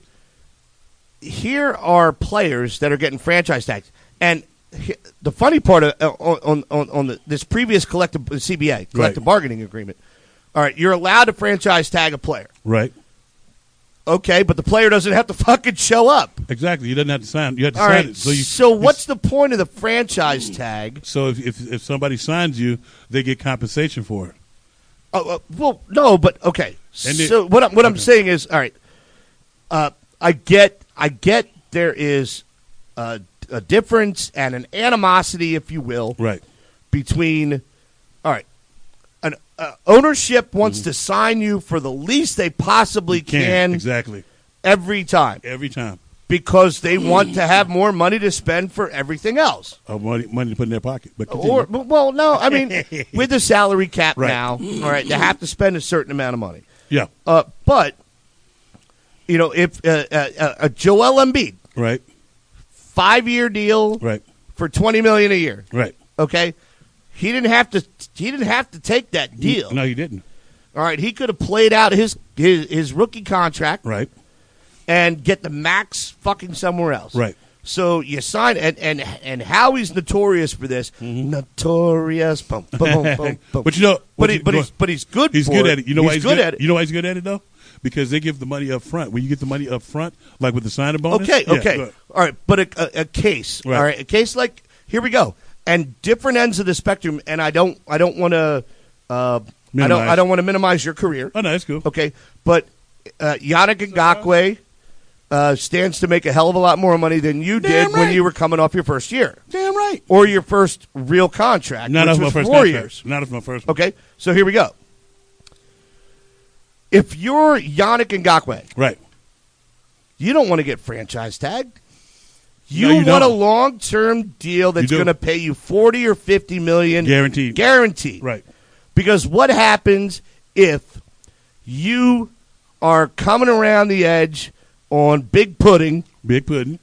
Speaker 1: here are players that are getting franchise tags, and he- the funny part of, uh, on on on the, this previous collective C B A collective
Speaker 2: Right.
Speaker 1: bargaining agreement. All right, you're allowed to franchise tag a player.
Speaker 2: Right.
Speaker 1: Okay, but the player doesn't have to fucking show up.
Speaker 2: Exactly. You didn't have to sign. You had to
Speaker 1: All
Speaker 2: sign
Speaker 1: right.
Speaker 2: it. So, you,
Speaker 1: so what's the point of the franchise tag?
Speaker 2: So if, if if somebody signs you, they get compensation for it.
Speaker 1: Oh, uh, well, no, but okay.
Speaker 2: And it-
Speaker 1: so what I'm what I'm
Speaker 2: okay.
Speaker 1: saying is, all right. Uh, I get I get there is a, a difference and an animosity, if you will,
Speaker 2: Right.
Speaker 1: between all right. An uh, ownership wants
Speaker 2: Mm-hmm.
Speaker 1: to sign you for the least they possibly
Speaker 2: Can.
Speaker 1: can
Speaker 2: Exactly.
Speaker 1: every time
Speaker 2: Every time.
Speaker 1: because they want to have more money to spend for everything else.
Speaker 2: Uh, money, money to put in their pocket. But continue.
Speaker 1: Or well, no, I mean with the salary cap
Speaker 2: Right.
Speaker 1: now, all right, they have to spend a certain amount of money.
Speaker 2: yeah.
Speaker 1: Uh, but you know, if uh, uh, uh, uh, Joel Embiid,
Speaker 2: Right.
Speaker 1: five year deal
Speaker 2: Right.
Speaker 1: for twenty million a year,
Speaker 2: Right.
Speaker 1: okay, he didn't have to. He didn't have to take that deal.
Speaker 2: No, you didn't.
Speaker 1: All right, he could have played out his his, his rookie contract
Speaker 2: Right.
Speaker 1: and get the max fucking somewhere else.
Speaker 2: Right.
Speaker 1: So you sign and and and Howie's notorious for this. Notorious, boom, boom, boom, boom, boom.
Speaker 2: Mm-hmm. But you know,
Speaker 1: but he,
Speaker 2: you-
Speaker 1: but he's but he's good.
Speaker 2: he's
Speaker 1: for
Speaker 2: good
Speaker 1: it.
Speaker 2: at it. You know
Speaker 1: he's
Speaker 2: why he's
Speaker 1: good, at it.
Speaker 2: You know why he's good at it though? Because they give the money up front. When you get the money up front, like with the signing bonus.
Speaker 1: Okay,
Speaker 2: yeah,
Speaker 1: okay,
Speaker 2: go ahead.
Speaker 1: all right. But a, a, a case,
Speaker 2: Right.
Speaker 1: all right, a case like here we go, and different ends of the spectrum. And I don't, I don't want to, uh, I don't,
Speaker 2: Minimize.
Speaker 1: I don't want to minimize your career.
Speaker 2: Oh no, that's cool.
Speaker 1: Okay, but uh, Yannick Ngakoue uh, stands to make a hell of a lot more money than you did
Speaker 2: Damn
Speaker 1: when
Speaker 2: right.
Speaker 1: you were coming off your first year
Speaker 2: Damn right.
Speaker 1: or your first real contract,
Speaker 2: Not
Speaker 1: which
Speaker 2: off my
Speaker 1: was
Speaker 2: first
Speaker 1: four
Speaker 2: contract.
Speaker 1: years.
Speaker 2: Not off my first. One.
Speaker 1: Okay, so here we go. If you're Yannick Ngakoue,
Speaker 2: Right.
Speaker 1: you don't want to get franchise tagged. You,
Speaker 2: No, you
Speaker 1: want
Speaker 2: don't.
Speaker 1: a long-term deal that's
Speaker 2: You do.
Speaker 1: going to pay you forty or fifty million
Speaker 2: Guaranteed.
Speaker 1: guaranteed.
Speaker 2: Right.
Speaker 1: Because what happens if you are coming around the edge on Big Pudding.
Speaker 2: Big pudding.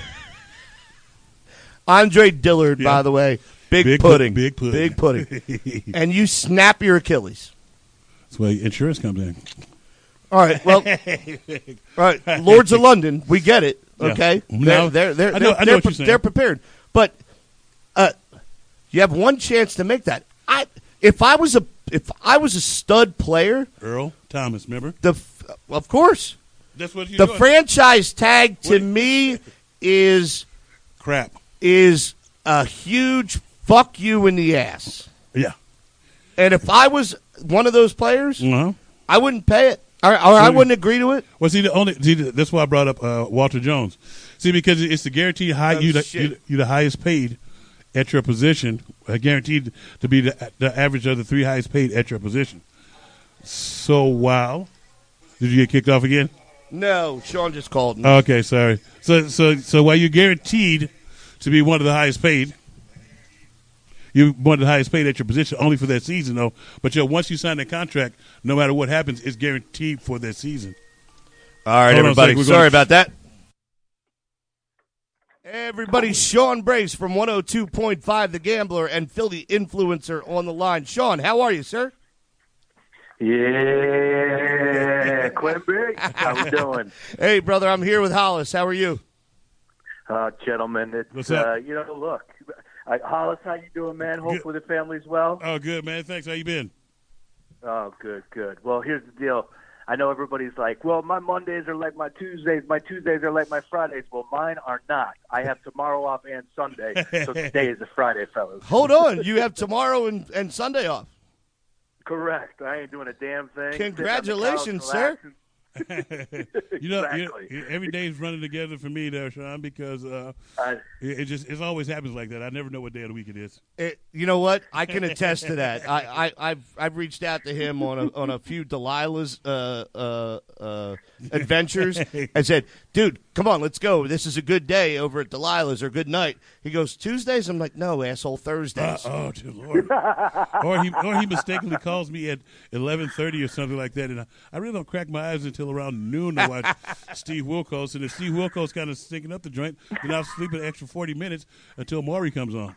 Speaker 1: Andre Dillard,
Speaker 2: Yeah.
Speaker 1: by the way. Big,
Speaker 2: Big pu-
Speaker 1: pudding.
Speaker 2: big pudding.
Speaker 1: Big pudding. And you snap your Achilles.
Speaker 2: That's why insurance comes in.
Speaker 1: All right. Well, all right. Lords of London, we get it.
Speaker 2: Yeah.
Speaker 1: Okay.
Speaker 2: Now,
Speaker 1: they're they're they're,
Speaker 2: I know-
Speaker 1: they're,
Speaker 2: I know
Speaker 1: they're,
Speaker 2: what you're
Speaker 1: pre-
Speaker 2: saying.
Speaker 1: they're prepared. But uh, you have one chance to make that. I if I was a if I was a stud player,
Speaker 2: Earl Thomas, remember?
Speaker 1: the f- of course
Speaker 2: That's what you're
Speaker 1: the
Speaker 2: doing.
Speaker 1: franchise tag to
Speaker 2: What-
Speaker 1: me is
Speaker 2: Crap.
Speaker 1: is a huge fuck you in the ass.
Speaker 2: Yeah.
Speaker 1: And if I was one of those players,
Speaker 2: Uh-huh.
Speaker 1: I wouldn't pay it, or, or I wouldn't agree to it.
Speaker 2: Well, see, the only see, that's why I brought up uh, Walter Jones. See, because it's the guaranteed high.
Speaker 1: Oh,
Speaker 2: you the,
Speaker 1: shit.
Speaker 2: you you the highest paid at your position, uh, guaranteed to be the, the average of the three highest paid at your position. So, wow. Did you get kicked off again?
Speaker 1: No, Sean just called me.
Speaker 2: Okay, sorry. So, so, so while you're guaranteed to be one of the highest paid, you're one of the highest paid at your position only for that season, though. But you know, once you sign that contract, no matter what happens, it's guaranteed for that season.
Speaker 1: All right,
Speaker 2: Hold on a
Speaker 1: everybody.
Speaker 2: sec, we're
Speaker 1: Sorry
Speaker 2: gonna-
Speaker 1: about that. Everybody, Sean Brace from one oh two point five The Gambler and Philly Influencer on the line. Sean, how are you, sir?
Speaker 7: Yeah, Quinn Big, how we doing?
Speaker 1: Hey, brother, I'm here with Hollis. How are you?
Speaker 7: Uh, gentlemen, it's,
Speaker 2: What's up?
Speaker 7: uh, you know, look, I, Hollis, how you doing, man? Hopefully the family's well.
Speaker 2: Oh, good, man. Thanks. How you been?
Speaker 7: Oh, good, good. Well, here's the deal. I know everybody's like, well, my Mondays are like my Tuesdays. My Tuesdays are like my Fridays. Well, mine are not. I have tomorrow off and Sunday, so today is a Friday, fellas.
Speaker 1: Hold on. You have tomorrow and, and Sunday off.
Speaker 7: Correct. I ain't doing a damn thing. Sitting on the
Speaker 1: Congratulations,
Speaker 7: couch,
Speaker 1: sir.
Speaker 7: relaxing.
Speaker 2: You know,
Speaker 7: Exactly.
Speaker 2: you know, every day's running together for me there, Sean, because uh,
Speaker 7: I-
Speaker 2: it, it just it always happens like that. I never know what day of the week it is.
Speaker 1: It, you know what? I can attest to that. I, I, I've I've reached out to him on a on a few Delilah's uh, uh, uh, adventures. I said, "Dude, come on, let's go. This is a good day over at Delilah's or good night." He goes, "Tuesdays." I'm like, "No, asshole,
Speaker 2: Uh,
Speaker 1: Thursdays."
Speaker 2: oh, dear Lord! or he or he mistakenly calls me at eleven thirty or something like that, and I, I really don't crack my eyes until around noon to watch Steve Wilkos. And if Steve Wilkos kind of stinking up the joint, then I'll sleep an extra forty minutes until Maury comes on.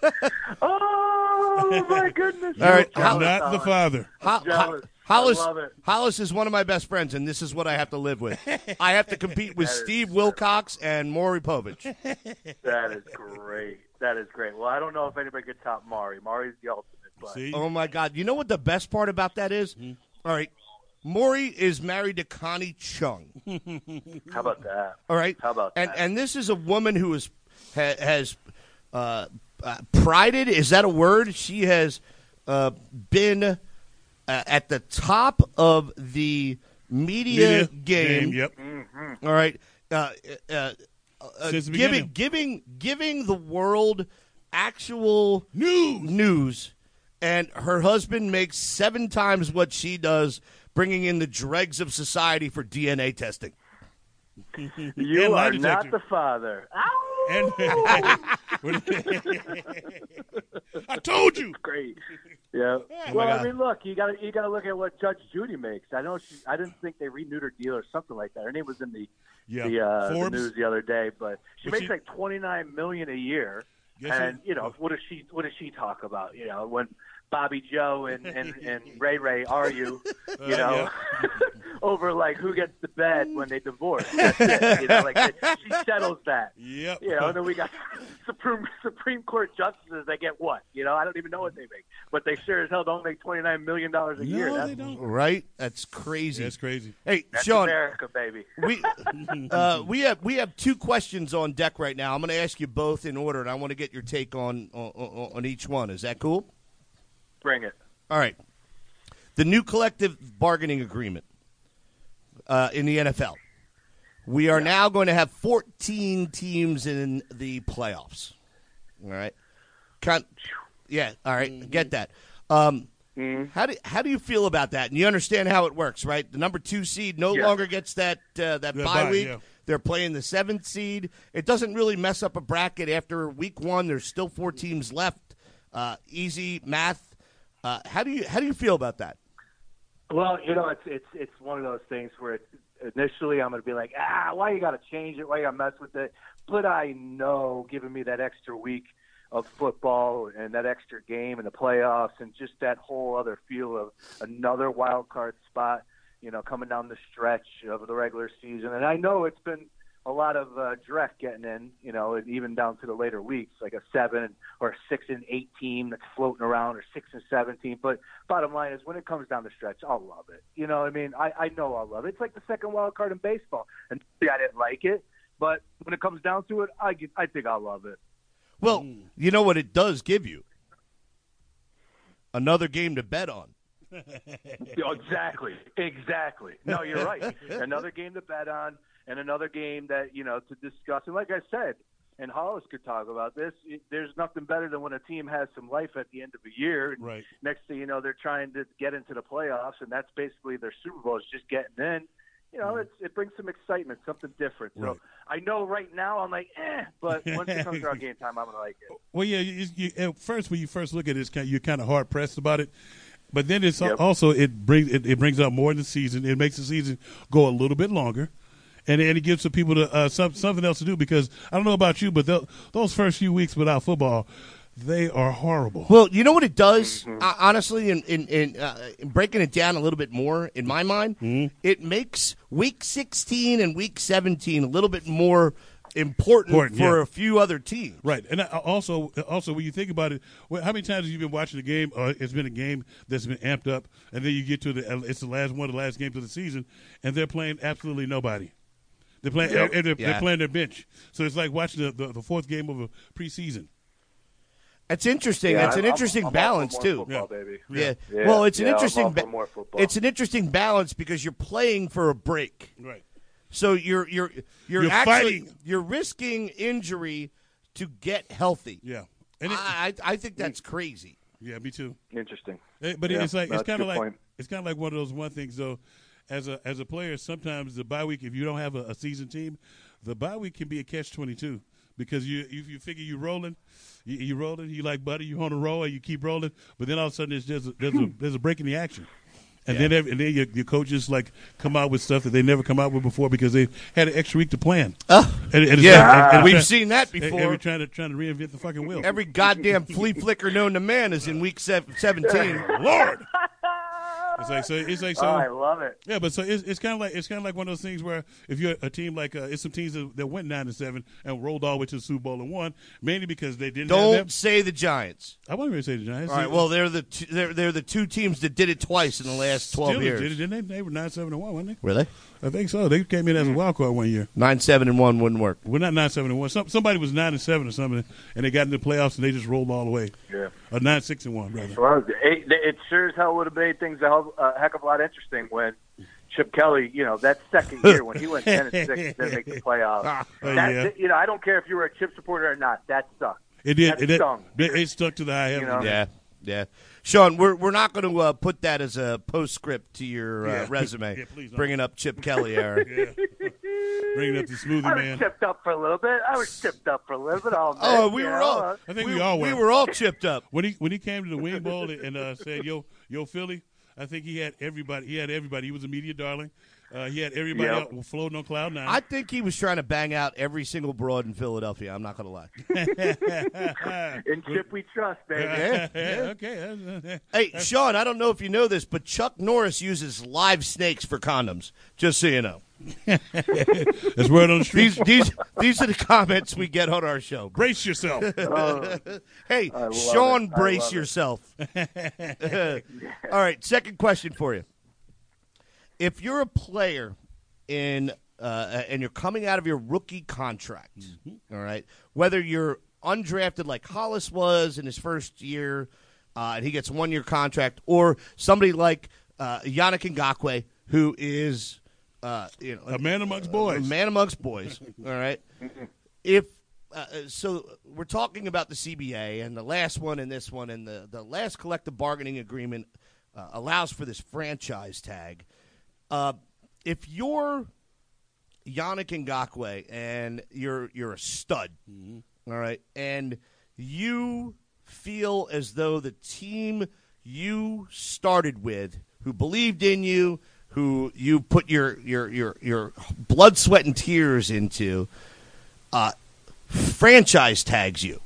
Speaker 7: Oh, my goodness.
Speaker 1: All right,
Speaker 7: I'm
Speaker 1: how-
Speaker 2: Not the father.
Speaker 1: Ho-
Speaker 7: jealous.
Speaker 1: Ho- Hollis,
Speaker 7: I love it.
Speaker 1: Hollis is one of my best friends, and this is what I have to live with. I have to compete with
Speaker 7: That is-
Speaker 1: Steve Wilcox and Maury Povich.
Speaker 7: That is great. That is great. Well, I don't know if anybody could top Maury. Maury's the ultimate. But
Speaker 2: See,
Speaker 1: Oh my God! You know what the best part about that is? All right, Maury is married to Connie Chung.
Speaker 7: how about that?
Speaker 1: All right,
Speaker 7: How about
Speaker 1: and
Speaker 7: that?
Speaker 1: and this is a woman who is ha, has uh, uh, prided. Is that a word? She has uh, been uh, at the top of the media,
Speaker 2: Media
Speaker 1: game.
Speaker 2: Yep.
Speaker 1: All right, uh, uh, uh,
Speaker 2: Since the
Speaker 1: giving
Speaker 2: beginning.
Speaker 1: giving giving the world actual
Speaker 2: News.
Speaker 1: news, and her husband makes seven times what she does, bringing in the dregs of society for D N A testing.
Speaker 7: You
Speaker 2: And lie
Speaker 7: are not
Speaker 2: detector.
Speaker 7: the father. Ow!
Speaker 2: And I told you.
Speaker 7: Great. Yeah.
Speaker 2: Oh, my
Speaker 7: well,
Speaker 2: God.
Speaker 7: I mean, look, you got to you got to look at what Judge Judy makes. I know she. I didn't think they renewed her deal or something like that. Her name was in the
Speaker 2: Yeah.
Speaker 7: the, uh, the
Speaker 2: Forbes.
Speaker 7: news the other day, but she
Speaker 2: But
Speaker 7: makes
Speaker 2: she-
Speaker 7: like twenty nine million a year.
Speaker 2: Guess
Speaker 7: And
Speaker 2: who-
Speaker 7: you know what does she what does she talk about? You know when Bobby Joe and and, and Ray Ray argue, you
Speaker 2: Uh,
Speaker 7: know, over like who gets the bed when they divorce. That's it. You know, like she settles that.
Speaker 2: Yep.
Speaker 7: You know, and then we got Supreme Supreme Court justices that get what? You know, I don't even know what they make, but they sure as hell don't make twenty nine million dollars a year.
Speaker 2: No,
Speaker 7: That's,
Speaker 2: they don't.
Speaker 1: Right? That's crazy.
Speaker 2: That's crazy.
Speaker 1: Hey,
Speaker 7: that's
Speaker 1: Sean,
Speaker 7: America, baby.
Speaker 1: we uh, we have we have two questions on deck right now. I'm going to ask you both in order, and I want to get your take on on, on on each one. Is that cool?
Speaker 7: Bring it.
Speaker 1: All right. The new collective bargaining agreement uh, in the N F L. We are now going to have fourteen teams in the playoffs. All right. Con- yeah. All right. Get that. Um, How do how do you feel about that? And you understand how it works, right? The number two seed no
Speaker 7: Yeah.
Speaker 1: longer gets that uh, that
Speaker 2: The
Speaker 1: bye
Speaker 2: bye,
Speaker 1: week.
Speaker 2: yeah.
Speaker 1: They're playing the seventh seed. It doesn't really mess up a bracket after week one. There's still four teams left. Uh, easy math. Uh, how do you how do you feel about that?
Speaker 7: Well, you know, it's it's it's one of those things where it's, initially I'm going to be like, ah, why you got to change it? Why you got to mess with it? But I know, giving me that extra week of football and that extra game in the playoffs and just that whole other feel of another wild card spot, you know, coming down the stretch of the regular season. And I know it's been a lot of uh, dreck getting in, you know, and even down to the later weeks, like a seven or a six and eight team that's floating around, or six and seven team. But bottom line is, when it comes down the stretch, I'll love it. You know what I mean? I, I know I'll love it. It's like the second wild card in baseball. And I didn't like it, but when it comes down to it, I get, I think I'll love it.
Speaker 1: Well, you know what it does give you? Another game to bet on.
Speaker 7: Exactly. Exactly. No, you're right. Another game to bet on. And another game that, you know, to discuss. And like I said, and Hollis could talk about this, it, there's nothing better than when a team has some life at the end of a year. And
Speaker 2: right.
Speaker 7: Next thing you know, they're trying to get into the playoffs, and that's basically their Super Bowl is just getting in. You know, it's, it brings some excitement, something different. So
Speaker 2: Right.
Speaker 7: I know right now I'm like, eh, but once it comes around game time, I'm going to like it.
Speaker 2: Well, yeah, you, you, at first, when you first look at it, it's kind, you're kind of hard-pressed about it. But then it's
Speaker 7: Yep.
Speaker 2: also, it brings it, it brings out more in the season. It makes the season go a little bit longer. And, and it gives the people to, uh, some, something else to do, because I don't know about you, but the, those first few weeks without football, they are horrible.
Speaker 1: Well, you know what it does, uh, honestly, in, in, in, uh, in breaking it down a little bit more, in my mind,
Speaker 2: Mm-hmm.
Speaker 1: it makes week sixteen and week seventeen a little bit more important,
Speaker 2: Important,
Speaker 1: for
Speaker 2: yeah.
Speaker 1: a few other teams.
Speaker 2: Right, and I- also, also when you think about it, well, how many times have you been watching a game? Uh, it's been a game that's been amped up, and then you get to the, it's the last one of the last games of the season, and they're playing absolutely nobody. They're playing,
Speaker 7: Yep.
Speaker 2: and they're,
Speaker 1: Yeah.
Speaker 2: they're playing their bench. So it's like watching the, the, the fourth game of a preseason.
Speaker 1: It's interesting.
Speaker 7: Yeah,
Speaker 1: it's an
Speaker 7: I'm-
Speaker 1: interesting
Speaker 7: I'm all for
Speaker 1: balance
Speaker 7: more
Speaker 1: too.
Speaker 7: Football, baby.
Speaker 1: Yeah.
Speaker 7: Yeah.
Speaker 1: Well, it's an
Speaker 7: Yeah, I'm
Speaker 1: interesting.
Speaker 7: all for
Speaker 1: ba-
Speaker 7: more football.
Speaker 1: It's an interesting balance because you're playing for a break.
Speaker 2: Right.
Speaker 1: So you're you're you're,
Speaker 2: You're
Speaker 1: actually
Speaker 2: fighting.
Speaker 1: you're risking injury to get healthy.
Speaker 2: Yeah. And it,
Speaker 1: I I I think that's crazy.
Speaker 2: yeah, me too.
Speaker 7: Interesting.
Speaker 2: Eh, But
Speaker 7: Yeah,
Speaker 2: it's like it's
Speaker 7: that's a
Speaker 2: kind of
Speaker 7: good
Speaker 2: like
Speaker 7: point.
Speaker 2: it's kind of like one of those one things though. As a as a player, sometimes the bye week, if you don't have a, a season team, the bye week can be a catch twenty two because you you, you figure you rolling, you, you rolling, you like butter, you on a roll, and you keep rolling, but then all of a sudden there's there's a, there's a, there's a break in the action. And then, every, and then your, your coaches like come out with stuff that they never come out with before because they had an extra week to plan.
Speaker 1: Oh,
Speaker 2: And- and it's
Speaker 1: yeah,
Speaker 2: like- and- and
Speaker 1: we've
Speaker 2: try-
Speaker 1: seen that
Speaker 2: and-
Speaker 1: before.
Speaker 2: And we're trying to trying to reinvent the fucking wheel.
Speaker 1: Every goddamn flea flicker known to man is in week sev- seventeen. Lord.
Speaker 2: It's like so. It's like so.
Speaker 7: Oh, I love it.
Speaker 2: Yeah, but so it's, it's kind of like it's kind of like one of those things where if you're a team like uh, it's some teams that, that went nine and seven and rolled all the way to the Super Bowl and won, mainly because they didn't have them.
Speaker 1: Don't say the Giants.
Speaker 2: I wasn't going to say the Giants.
Speaker 1: All right. Well, they're the two, they're they're the two teams that did it twice in the last twelve
Speaker 2: Steelers
Speaker 1: years.
Speaker 2: did it, didn't they? They were nine seven and one, weren't they?
Speaker 1: Were they?
Speaker 2: I think so. They came in as a wild card one year.
Speaker 1: Nine seven and one wouldn't work.
Speaker 2: We're not nine seven and one. Some, somebody was nine and seven or something, and they got into the playoffs and they just rolled all the way.
Speaker 7: Yeah.
Speaker 2: Or nine six and one, rather.
Speaker 7: Well, it, it sure as hell would have made things a, hell, a heck of a lot interesting when Chip Kelly, you know, that second year when he went ten and six and didn't make the playoffs.
Speaker 2: Oh,
Speaker 7: that,
Speaker 2: yeah.
Speaker 7: You know, I don't care if you were a Chip supporter or not. That sucked.
Speaker 2: It did.
Speaker 7: That
Speaker 2: It, did
Speaker 7: stung.
Speaker 2: it, it stuck to the high heavens.
Speaker 7: You know?
Speaker 1: Yeah, yeah. Sean, we're we're not going to uh, put that as a postscript to your uh,
Speaker 2: Yeah.
Speaker 1: resume.
Speaker 2: Yeah, please don't.
Speaker 1: Bringing up Chip Kelly era.
Speaker 2: Yeah. Bringing up the smoothie
Speaker 7: I was
Speaker 2: man.
Speaker 7: chipped up for a little bit. I was chipped up for a little bit. All
Speaker 1: Oh,
Speaker 7: night,
Speaker 1: we
Speaker 7: you
Speaker 1: were
Speaker 7: know?
Speaker 1: all.
Speaker 2: I think we all were.
Speaker 1: We were all chipped up.
Speaker 2: When he when he came to the Wing Bowl and uh, said, "Yo, yo, Philly," I think he had everybody. He had everybody. He was a media darling. Uh, he had everybody
Speaker 7: Yep.
Speaker 2: out floating on cloud nine.
Speaker 1: I think he was trying to bang out every single broad in Philadelphia. I'm not going to lie.
Speaker 7: In Chip we trust, baby.
Speaker 1: Yeah,
Speaker 2: yeah, okay.
Speaker 1: Hey, Sean, I don't know if you know this, but Chuck Norris uses live snakes for condoms. Just so you know.
Speaker 2: That's word on the street.
Speaker 1: These these these are the comments we get on our show.
Speaker 2: Brace yourself.
Speaker 1: Hey,
Speaker 7: love
Speaker 1: Sean,
Speaker 7: it. I
Speaker 1: brace
Speaker 7: love it.
Speaker 1: yourself. All right, second question for you. If you're a player in uh, and you're coming out of your rookie contract, all right, whether you're undrafted like Hollis was in his first year, uh, and he gets a one-year contract, or somebody like uh, Yannick Ngakoue, who is uh, you know
Speaker 2: A man amongst boys.
Speaker 1: a man amongst boys. All right. If uh, so, we're talking about the C B A and the last one and this one, and the the last collective bargaining agreement uh, allows for this franchise tag. Uh, if you're Yannick Ngakoue and you're you're a stud, all right, and you feel as though the team you started with who believed in you, who you put your your your, your blood, sweat, and tears into, uh, franchise tags you.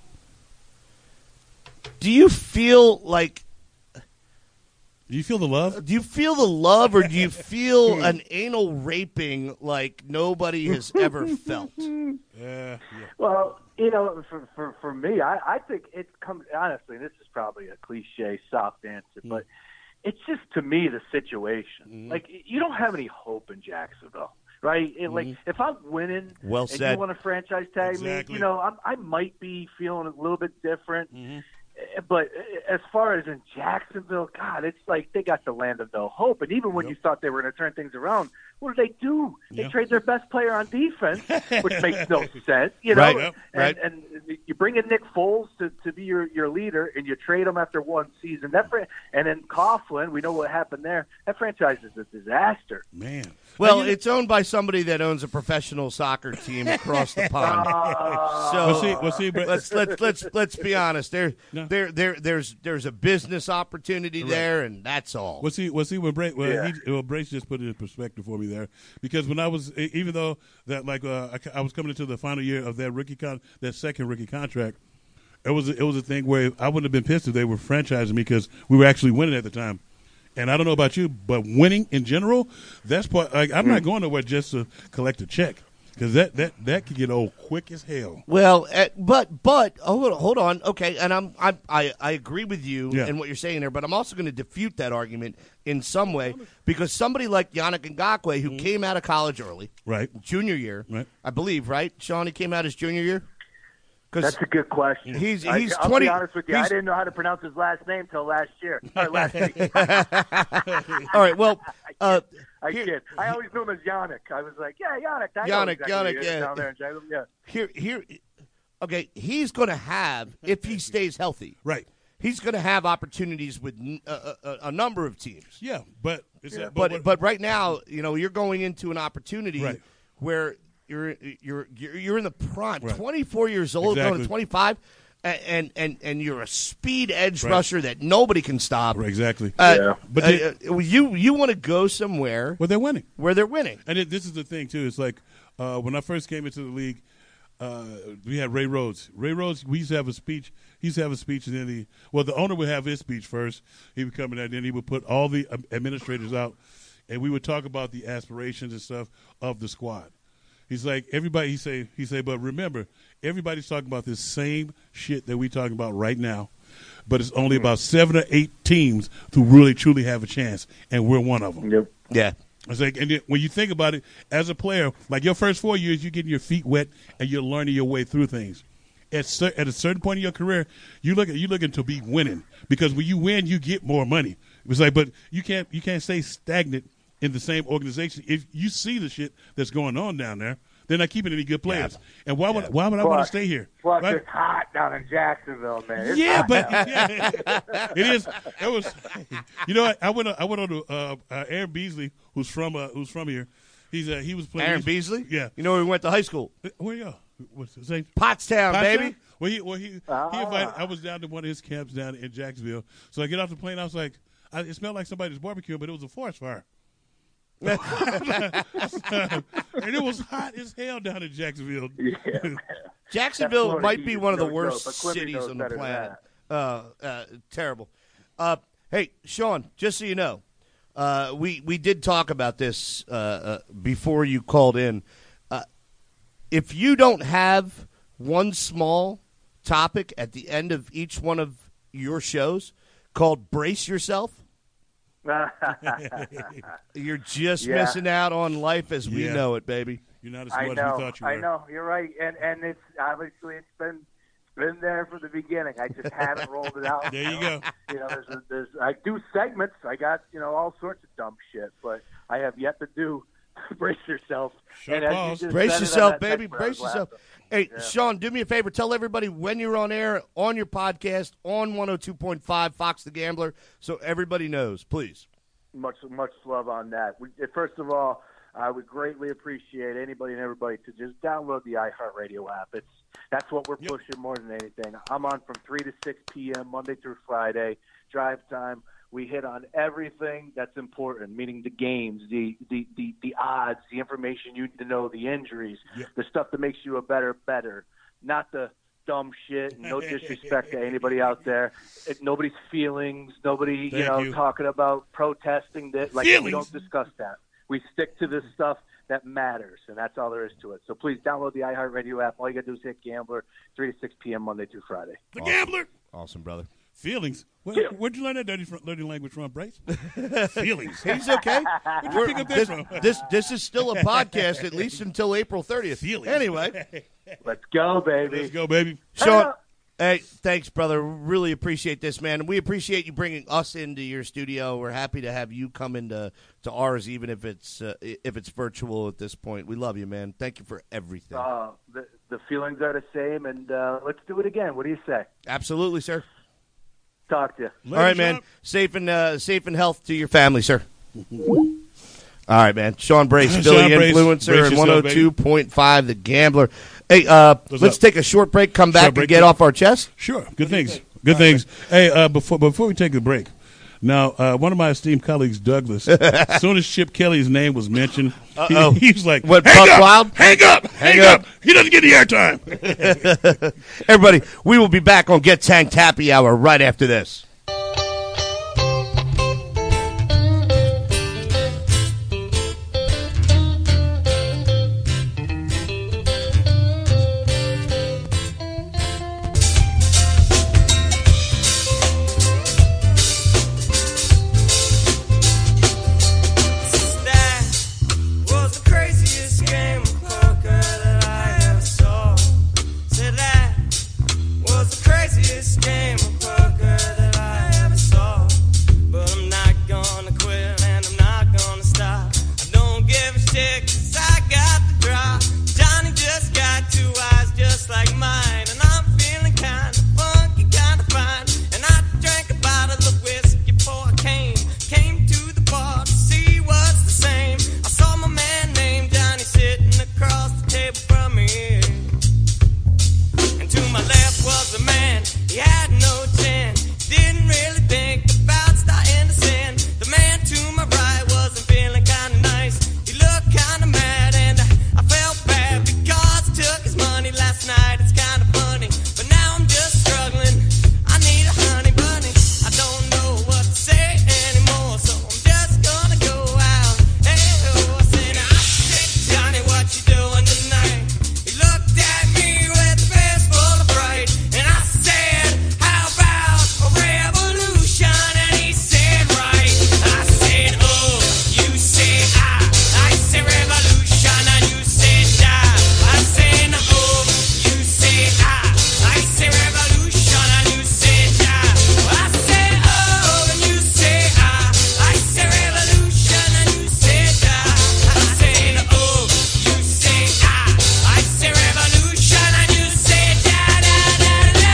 Speaker 1: Do you feel like?
Speaker 2: Do you feel the love?
Speaker 1: Do you feel the love, or do you feel an anal raping like nobody has ever felt?
Speaker 2: Yeah. yeah.
Speaker 7: Well, you know, for for, for me, I, I think it comes honestly. This is probably a cliche, soft answer,
Speaker 2: Mm.
Speaker 7: but it's just to me the situation.
Speaker 2: Mm.
Speaker 7: Like you don't have any hope in Jacksonville, right? It, like
Speaker 2: Mm.
Speaker 7: if I'm winning,
Speaker 1: Well
Speaker 7: and
Speaker 1: said.
Speaker 7: you want to franchise tag
Speaker 2: Exactly.
Speaker 7: me, you know, I'm, I might be feeling a little bit different.
Speaker 2: Mhm.
Speaker 7: But as far as in Jacksonville, God, it's like they got the land of no hope. And even when
Speaker 2: Yep.
Speaker 7: you thought they were going to turn things around, what did they do? They
Speaker 2: Yeah.
Speaker 7: trade their best player on defense, which makes no sense, you know.
Speaker 1: Right,
Speaker 2: yep,
Speaker 7: and,
Speaker 1: right.
Speaker 7: and you bring in Nick Foles to, to be your, your leader, and you trade him after one season. That fran- and then Coughlin, we know what happened there. That franchise is a disaster.
Speaker 2: Man.
Speaker 1: Well,
Speaker 2: Now, you know-
Speaker 1: it's owned by somebody that owns a professional soccer team across the pond.
Speaker 7: Uh,
Speaker 1: So
Speaker 2: Well, see, well, see, but
Speaker 1: let's let's let's let's be honest. There,
Speaker 2: No.
Speaker 1: there, there, there's there's a business opportunity there, and that's all.
Speaker 2: Well, see, well, see, when Brace, well,
Speaker 7: Yeah.
Speaker 2: he, well, Brace just put it in perspective for me there, because when I was, e- even though that, like, uh, I, I was coming into the final year of that rookie con, that second rookie contract, it was, it was a thing where I wouldn't have been pissed if they were franchising me because we were actually winning at the time. And I don't know about you, but winning in general, that's part. Like, I'm not going nowhere just to collect a check because that, that, that could get old quick as hell.
Speaker 1: Well, uh, but but hold on, hold on. Okay, and I'm, I'm I I agree with you
Speaker 2: Yeah.
Speaker 1: and what you're saying there, but I'm also going to defute that argument in some way because somebody like Yannick Ngakoue, who came out of college early,
Speaker 2: Right.
Speaker 1: junior year,
Speaker 2: Right.
Speaker 1: I believe, right? Sean, he came out his junior year.
Speaker 7: That's a good question.
Speaker 1: He's-
Speaker 7: I-
Speaker 1: he's
Speaker 7: I'll
Speaker 1: twenty
Speaker 7: be honest with you. I
Speaker 1: he's-
Speaker 7: didn't know how to pronounce his last name till last year. Or last week.
Speaker 1: All right. Well, uh,
Speaker 7: I
Speaker 1: here-
Speaker 7: kid. I always knew him as Yannick. I was like, yeah, Yannick. I know
Speaker 1: Yannick,
Speaker 7: exactly
Speaker 1: Yannick,
Speaker 7: who he is
Speaker 1: yeah.
Speaker 7: down there in Jacksonville. Yeah.
Speaker 1: here here. Okay, he's going to have if he stays healthy.
Speaker 2: Right.
Speaker 1: He's going to have opportunities with n- a, a, a number of teams.
Speaker 2: Yeah, but it's
Speaker 7: Yeah.
Speaker 2: a,
Speaker 1: But
Speaker 2: but,
Speaker 1: but right now, you know, you're going into an opportunity
Speaker 2: Right.
Speaker 1: where you're you're you're you're in the prime,
Speaker 2: Right.
Speaker 1: twenty-four years old, going
Speaker 2: Exactly.
Speaker 1: to twenty-five, and and and, and you're a speed edge
Speaker 2: Right.
Speaker 1: rusher that nobody can stop.
Speaker 2: Right, exactly.
Speaker 1: Uh,
Speaker 7: Yeah.
Speaker 2: But
Speaker 1: uh,
Speaker 2: the-
Speaker 1: uh, you you want to go somewhere
Speaker 2: well, they're winning.
Speaker 1: where they're winning.
Speaker 2: And it, this is the thing too. It's like uh, when I first came into the league, uh, we had Ray Rhodes. Ray Rhodes. We used to have a speech. He used to have a speech, and then the well, the owner would have his speech first. He would come in, and then he would put all the um, administrators out, and we would talk about the aspirations and stuff of the squad. He's like everybody. He say he say, but remember, everybody's talking about this same shit that we talking about right now. But it's only about seven or eight teams who really truly have a chance, and we're one of them.
Speaker 7: Yep.
Speaker 1: Yeah.
Speaker 2: It's like, and then when you think about it, as a player, like your first four years, you're getting your feet wet and you're learning your way through things. At, cer- at a certain point in your career, you look at you looking to be winning because when you win, you get more money. It's like, but you can't you can't stay stagnant in the same organization. If you see the shit that's going on down there, they're not keeping any good players. And why would why would I want to
Speaker 7: Plus-
Speaker 2: stay here?
Speaker 7: Plus,
Speaker 2: Right?
Speaker 7: it's hot down in Jacksonville, man. It's
Speaker 2: Yeah,
Speaker 7: hot
Speaker 2: but
Speaker 7: down.
Speaker 2: yeah, it is. It was. You know, I went. I went on to uh, uh, Aaron Beasley, who's from uh, who's from here. He's uh, he was playing.
Speaker 1: Aaron
Speaker 2: he's-
Speaker 1: Beasley?
Speaker 2: Yeah.
Speaker 1: You know where we went to high school?
Speaker 2: Where y'all? What's his name?
Speaker 1: Pottstown,
Speaker 2: Pottstown?
Speaker 1: baby.
Speaker 2: Well, he well he he
Speaker 7: Ah.
Speaker 2: invited. I was down to one of his camps down in Jacksonville. So I get off the plane. I was like, I, it smelled like somebody's barbecue, but it was a forest fire. And it was hot as hell down in Jacksonville.
Speaker 7: Yeah, man.
Speaker 1: Jacksonville
Speaker 7: Florida
Speaker 1: might
Speaker 7: heat
Speaker 1: be
Speaker 7: is
Speaker 1: one of the
Speaker 7: no
Speaker 1: worst
Speaker 7: joke, but Quimby
Speaker 1: cities
Speaker 7: knows
Speaker 1: on the
Speaker 7: better than
Speaker 1: planet. Uh, uh, terrible. Uh, hey, Sean, just so you know, uh, we we did talk about this uh, uh, before you called in. Uh, if you don't have one small topic at the end of each one of your shows called "Brace Yourself," you're just
Speaker 7: Yeah.
Speaker 1: missing out on life as we
Speaker 2: Yeah.
Speaker 1: know it, baby.
Speaker 2: You're not as
Speaker 7: I
Speaker 2: smart
Speaker 7: know.
Speaker 2: as we thought you were.
Speaker 7: I know. You're right, and and it's obviously it's been been there from the beginning. I just haven't rolled it out.
Speaker 2: There you go.
Speaker 7: You know, there's, a, there's I do segments. I got you know all sorts of dumb shit, but I have yet to do brace yourself.
Speaker 2: Shut
Speaker 7: And as you
Speaker 2: balls.
Speaker 7: just
Speaker 1: Brace
Speaker 7: said it on
Speaker 1: yourself,
Speaker 7: that
Speaker 1: baby.
Speaker 7: text, I
Speaker 1: Brace
Speaker 7: was
Speaker 1: yourself.
Speaker 7: laughing.
Speaker 1: Hey,
Speaker 7: Yeah.
Speaker 1: Sean, do me a favor. Tell everybody when you're on air on your podcast on one oh two point five Fox the Gambler so everybody knows, please.
Speaker 7: Much much love on that. We, first of all, I would greatly appreciate anybody and everybody to just download the iHeartRadio app. It's that's what we're
Speaker 2: Yep.
Speaker 7: pushing more than anything. I'm on from three to six p.m. Monday through Friday, drive time. We hit on everything that's important, meaning the games, the the, the, the odds, the information you need to know, the injuries,
Speaker 2: yep.
Speaker 7: the stuff that makes you a better better, not the dumb shit. No disrespect to anybody out there. It, nobody's feelings. Nobody,
Speaker 2: Thank
Speaker 7: you know,
Speaker 2: you.
Speaker 7: talking about protesting that. Like
Speaker 2: Feelings.
Speaker 7: we don't discuss that. We stick to the stuff that matters, and that's all there is to it. So please download the iHeartRadio app. All you got to do is hit Gambler, three to six p.m. Monday through Friday.
Speaker 2: The
Speaker 1: Awesome.
Speaker 2: Gambler.
Speaker 1: Awesome, brother.
Speaker 2: Feelings. Where,
Speaker 7: Yeah.
Speaker 2: Where'd you learn that dirty, fr- dirty language from, Brace? Feelings.
Speaker 1: He's okay.
Speaker 2: Where'd you
Speaker 1: We're-
Speaker 2: pick up that
Speaker 1: this,
Speaker 2: from?
Speaker 1: this this is still a podcast at least until April thirtieth.
Speaker 2: Feelings.
Speaker 1: Anyway,
Speaker 7: Let's go, baby.
Speaker 2: Let's go, baby.
Speaker 1: Sean, hey, thanks, brother. Really appreciate this, man. And we appreciate you bringing us into your studio. We're happy to have you come into to ours, even if it's uh, if it's virtual at this point. We love you, man. Thank you for everything.
Speaker 7: Uh, the, the feelings are the same, and uh, let's do it again. What do you say?
Speaker 1: Absolutely, sir.
Speaker 7: Talk to you.
Speaker 2: Later,
Speaker 1: All right, man.
Speaker 2: Sean.
Speaker 1: Safe and uh, safe and health to your family, sir. All right, man. Sean Brace,
Speaker 2: Sean
Speaker 1: Philly
Speaker 2: Brace.
Speaker 1: influencer,
Speaker 2: Brace
Speaker 1: and
Speaker 2: yourself,
Speaker 1: one oh two point five The Gambler. Hey, uh,
Speaker 2: What's
Speaker 1: let's
Speaker 2: up?
Speaker 1: take a short break. Come back
Speaker 2: Short break,
Speaker 1: and get
Speaker 2: yeah.
Speaker 1: off our chest.
Speaker 2: Sure. Good things. Good things. Hey, uh, before before we take the break, now uh, one of my esteemed colleagues, Douglas, as soon as Chip Kelly's name was mentioned, he,
Speaker 1: Uh-oh.
Speaker 2: he was like,
Speaker 1: What,
Speaker 2: "Hang
Speaker 1: Buck
Speaker 2: up,
Speaker 1: Wild?
Speaker 2: hang up, hang,
Speaker 1: Hang
Speaker 2: up.
Speaker 1: up.
Speaker 2: He doesn't get the airtime."
Speaker 1: Everybody, we will be back on Get Tanked Happy Hour right after this.
Speaker 8: That was the craziest game of poker that I ever saw. Said that was the craziest game of poker that I ever saw. But I'm not gonna quit and I'm not gonna stop. I don't give a shit 'cause I got the draw. Johnny just got two eyes just like mine. And I'm feeling kinda funky, kinda fine. And I drank a bottle of whiskey before I came. Came to the bar to see what's the same. I saw my man named Johnny sitting across the table from me. And to my left was a man, he had no chin. Didn't really think about starting to sin. The man to my right wasn't feeling kinda nice. He looked kinda mad and I felt bad because I took his money last night. It's kinda funny, but now I'm just struggling. I need a honey bunny. I don't know what to say anymore, so I'm just gonna go out. Hey, oh, I said, I said, Johnny, what you doing tonight? He looked at me with a face full of fright, and I said, how about a revolution? And he said, right. I said, oh, you say I. I say revolution, and you say die. I say no, oh, you say I. I say revolution, and you say die. I say oh, and you say I. I say revolution, and you say die. I say no, oh, you say I. I say revolution, and you say die, die, die, die.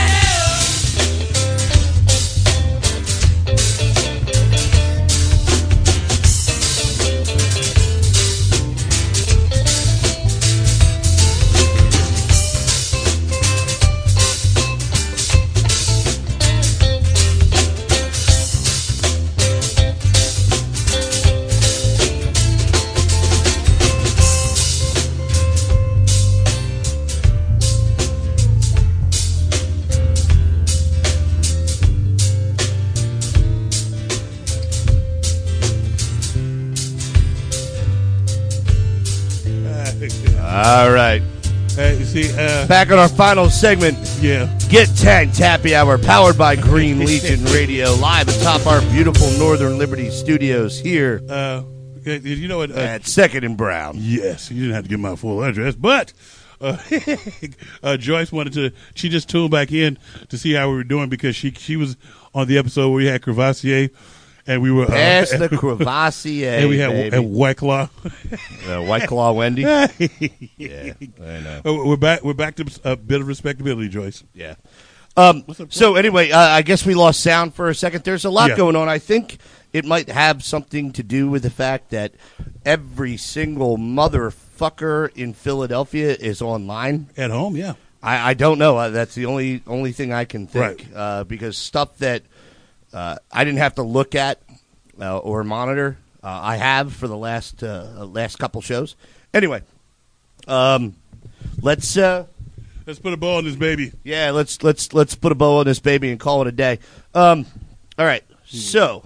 Speaker 1: All right.
Speaker 2: Hey, you see, uh,
Speaker 1: Back on our final segment,
Speaker 2: yeah.
Speaker 1: Get Tanked Happy Hour, powered by Green Legion Radio, live atop our beautiful Northern Liberty studios here
Speaker 2: Uh, okay, you know what? Uh,
Speaker 1: at Second and Brown.
Speaker 2: Yes, you didn't have to give my full address, but uh, uh, Joyce wanted to. She just tuned back in to see how we were doing because she she was on the episode where we had Crevassier, and we were uh,
Speaker 1: Past the Crevassier,
Speaker 2: and we had
Speaker 1: baby.
Speaker 2: and White Claw.
Speaker 1: Uh, White Claw Wendy.
Speaker 2: yeah,
Speaker 1: Yeah, I know.
Speaker 2: Uh, We're back. We're back to a bit of respectability, Joyce.
Speaker 1: Yeah. Um,
Speaker 2: What's up,
Speaker 1: so anyway, uh, I guess we lost sound for a second. There's a lot
Speaker 2: Yeah.
Speaker 1: going on. I think it might have something to do with the fact that every single motherfucker in Philadelphia is online.
Speaker 2: At home, yeah.
Speaker 1: I, I don't know. Uh, that's the only only thing I can think.
Speaker 2: Right.
Speaker 1: Uh, because stuff that uh, I didn't have to look at uh, or monitor. Uh, I have for the last uh, last couple shows. Anyway, um, let's uh,
Speaker 2: let's put a bow on this baby.
Speaker 1: Yeah, let's let's let's put a bow on this baby and call it a day. Um, all right, so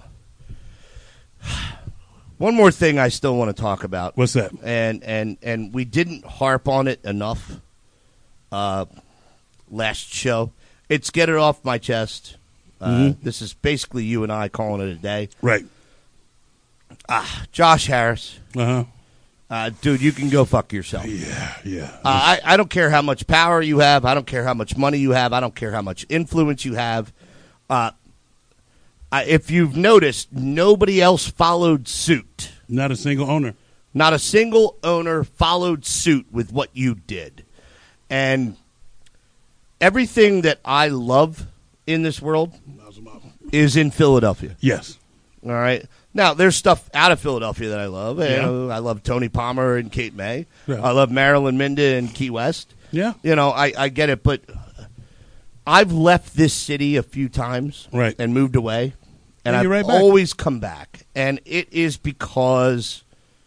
Speaker 1: one more thing I still want to talk about.
Speaker 2: What's that?
Speaker 1: And and and we didn't harp on it enough uh, last show. It's get it off my chest. Uh,
Speaker 2: Mm-hmm.
Speaker 1: This is basically you and I calling it a day.
Speaker 2: Right.
Speaker 1: Ah, Josh Harris.
Speaker 2: Uh-huh.
Speaker 1: Uh, dude, you can go fuck yourself.
Speaker 2: Yeah, yeah.
Speaker 1: Uh, I, I don't care how much power you have. I don't care how much money you have. I don't care how much influence you have. Uh, I, if you've noticed, nobody else followed suit.
Speaker 2: Not a single owner.
Speaker 1: Not a single owner followed suit with what you did. And everything that I love in this world is in Philadelphia.
Speaker 2: Yes.
Speaker 1: All right. Now, there's stuff out of Philadelphia that I love.
Speaker 2: Yeah.
Speaker 1: You know, I love Tony Palmer and Cape May.
Speaker 2: Yeah.
Speaker 1: I love Marilyn Minda and Key West.
Speaker 2: Yeah.
Speaker 1: You know, I, I get it, but I've left this city a few times
Speaker 2: Right.
Speaker 1: and moved away, and,
Speaker 2: And
Speaker 1: I've
Speaker 2: you're right back.
Speaker 1: always come back. And it is because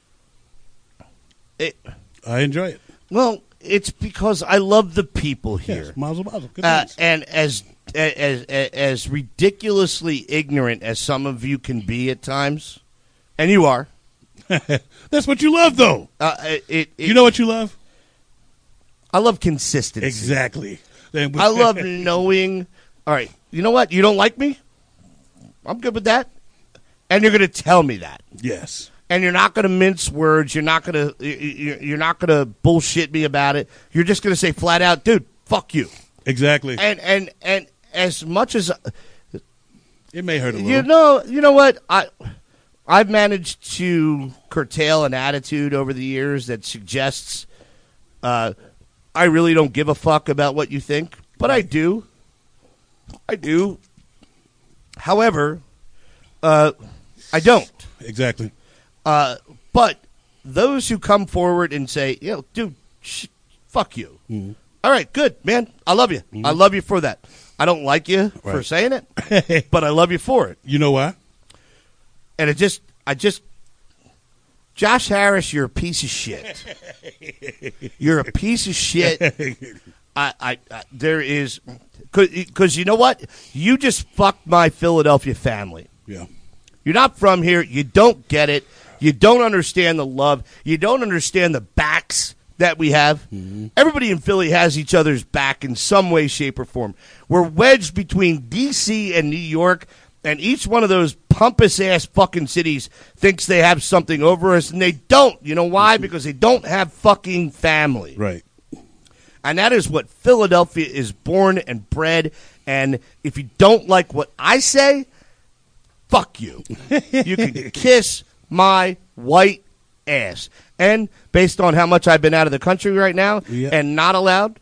Speaker 1: it.
Speaker 2: I enjoy it.
Speaker 1: Well, it's because I love the people here.
Speaker 2: Yes. Mazel, mazel. Good
Speaker 1: Uh,
Speaker 2: news.
Speaker 1: and as, as as ridiculously ignorant as some of you can be at times, and you are,
Speaker 2: That's what you love, though.
Speaker 1: uh, it, it,
Speaker 2: You know what you love?
Speaker 1: I love consistency.
Speaker 2: Exactly. Then-
Speaker 1: I love knowing. All right, you know what? You don't like me? I'm good with that, and you're going to tell me that.
Speaker 2: Yes.
Speaker 1: And you're not going to mince words. You're not going to. You're not going to bullshit me about it. You're just going to say flat out, dude, fuck you.
Speaker 2: Exactly.
Speaker 1: And and and as much as
Speaker 2: It may hurt a little.
Speaker 1: you know, you know what I. I've managed to curtail an attitude over the years that suggests uh, I really don't give a fuck about what you think, but I do. I do. However, uh, I don't.
Speaker 2: Exactly.
Speaker 1: Uh, but those who come forward and say, you know, dude, sh- fuck you.
Speaker 2: Mm-hmm.
Speaker 1: All right, good, man. I love you. I love you for that. I don't like you for
Speaker 2: Right.
Speaker 1: saying it, but I love you for it.
Speaker 2: You know why?
Speaker 1: And it just, I just, Josh Harris, you're a piece of shit. You're a piece of shit. I, I, I there is, because you know what? You just fucked my Philadelphia family.
Speaker 2: Yeah.
Speaker 1: You're not from here. You don't get it. You don't understand the love. You don't understand the backs that we have.
Speaker 2: Mm-hmm.
Speaker 1: Everybody in Philly has each other's back in some way, shape, or form. We're wedged between D C and New York, and each one of those pompous-ass fucking cities thinks they have something over us, and they don't. You know why? Because they don't have fucking family.
Speaker 2: Right.
Speaker 1: And that is what Philadelphia is born and bred. And if you don't like what I say, fuck you. You can kiss my white ass. And based on how much I've been out of the country right now
Speaker 2: Yeah.
Speaker 1: and not allowed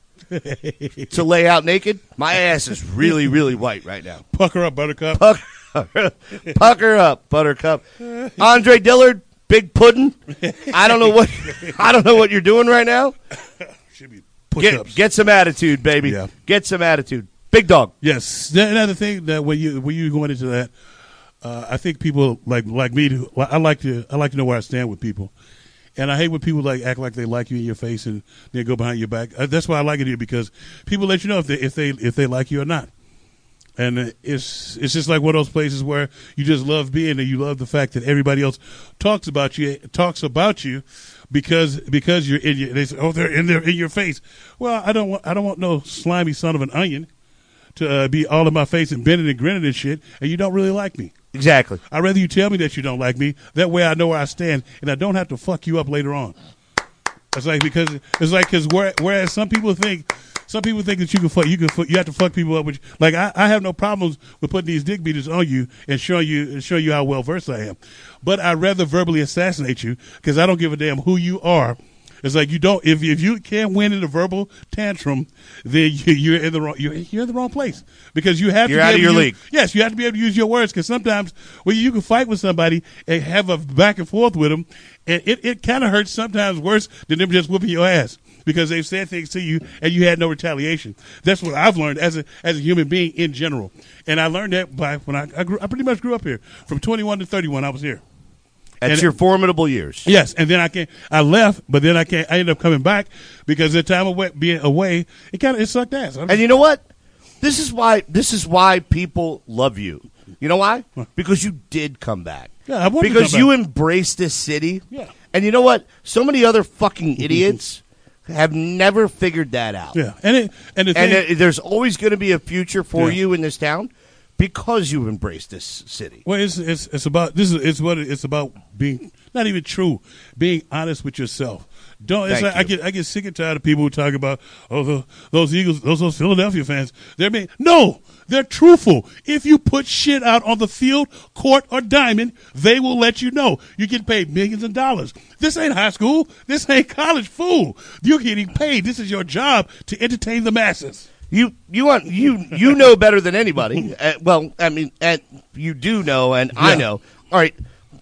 Speaker 1: to lay out naked, my ass is really, really white right now.
Speaker 2: Pucker up, Buttercup.
Speaker 1: Pucker, pucker up, Buttercup. Andre Dillard, Big Puddin'. I don't know what I don't know what you're doing right now.
Speaker 2: Should be
Speaker 1: Get,
Speaker 2: push-ups.
Speaker 1: get some attitude, baby.
Speaker 2: Yeah.
Speaker 1: Get some attitude. Big dog.
Speaker 2: Yes. Th- Another thing that when you when you going into that, uh, I think people like like me. Do, I like to I like to know where I stand with people, and I hate when people like act like they like you in your face and then go behind your back. Uh, that's why I like it here, because people let you know if they if they if they like you or not. And uh, it's it's just like one of those places where you just love being, and you love the fact that everybody else talks about you talks about you because because you're in your they say, oh, they're in their in your face. Well, I don't want I don't want no slimy son of an onion to uh, be all in my face and bending and grinning and shit, and you don't really like me.
Speaker 1: Exactly.
Speaker 2: I'd rather you tell me that you don't like me. That way I know where I stand, and I don't have to fuck you up later on. It's like because it's like because whereas some people think. Some people think that you can fuck, you can fuck, you have to fuck people up. With, like I, I have no problems with putting these dick beaters on you and showing you and show you how well versed I am. But I'd rather verbally assassinate you because I don't give a damn who you are. It's like you don't if if you can't win in a verbal tantrum, then you, you're in the wrong you're, you're in the wrong place because you have
Speaker 1: You're
Speaker 2: to be
Speaker 1: out of
Speaker 2: able
Speaker 1: your
Speaker 2: to
Speaker 1: league.
Speaker 2: use, yes, you have to be able to use your words because sometimes well you can fight with somebody and have a back and forth with them, and it, it kind of hurts sometimes worse than them just whooping your ass. because they've said things to you and you had no retaliation. That's what I've learned as a as a human being in general. And I learned that by when I I, grew, I pretty much grew up here. From twenty-one to thirty-one, I was here.
Speaker 1: That's
Speaker 2: And-
Speaker 1: your formidable years.
Speaker 2: Yes, and then I can I left, but then I can't. I ended up coming back because the time of being away, it kind of it sucked ass. I'm-
Speaker 1: And you know what? This is why this is why people love you. You know why? Because you did come back.
Speaker 2: Yeah, I wanted to
Speaker 1: because
Speaker 2: come
Speaker 1: you
Speaker 2: back.
Speaker 1: embraced this city.
Speaker 2: Yeah.
Speaker 1: And you know what? So many other fucking idiots have never figured that out.
Speaker 2: yeah, and it, and the
Speaker 1: And
Speaker 2: thing,
Speaker 1: uh, there's always going to be a future for
Speaker 2: Yeah.
Speaker 1: you in this town because you embraced this city.
Speaker 2: well, it's it's it's about this is it's what it- it's about being not even true, being honest with yourself. Don't it's
Speaker 1: Thank
Speaker 2: like, I
Speaker 1: you.
Speaker 2: get I get sick and tired of people who talk about oh the, those Eagles those those Philadelphia fans they're being no they're truthful. If you put shit out on the field, court, or diamond, they will let you know. You get paid millions of dollars. This ain't high school. This ain't college, fool. You're getting paid. This is your job to entertain the masses.
Speaker 1: You you want you you know better than anybody. Uh, well, I mean, uh, you do know, and I
Speaker 2: Yeah.
Speaker 1: know. All right,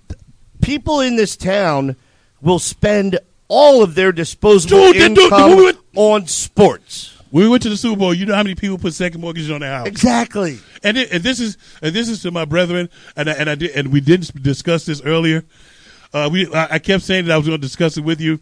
Speaker 1: people in this town will spend all of their disposable
Speaker 2: Dude, dude, dude,
Speaker 1: income
Speaker 2: we went-
Speaker 1: on sports.
Speaker 2: When we went to the Super Bowl, you know how many people put second mortgages on their house.
Speaker 1: Exactly.
Speaker 2: And, it, and this is and this is to my brethren, and I, and I did, and we didn't discuss this earlier. Uh, we I, I kept saying that I was going to discuss it with you,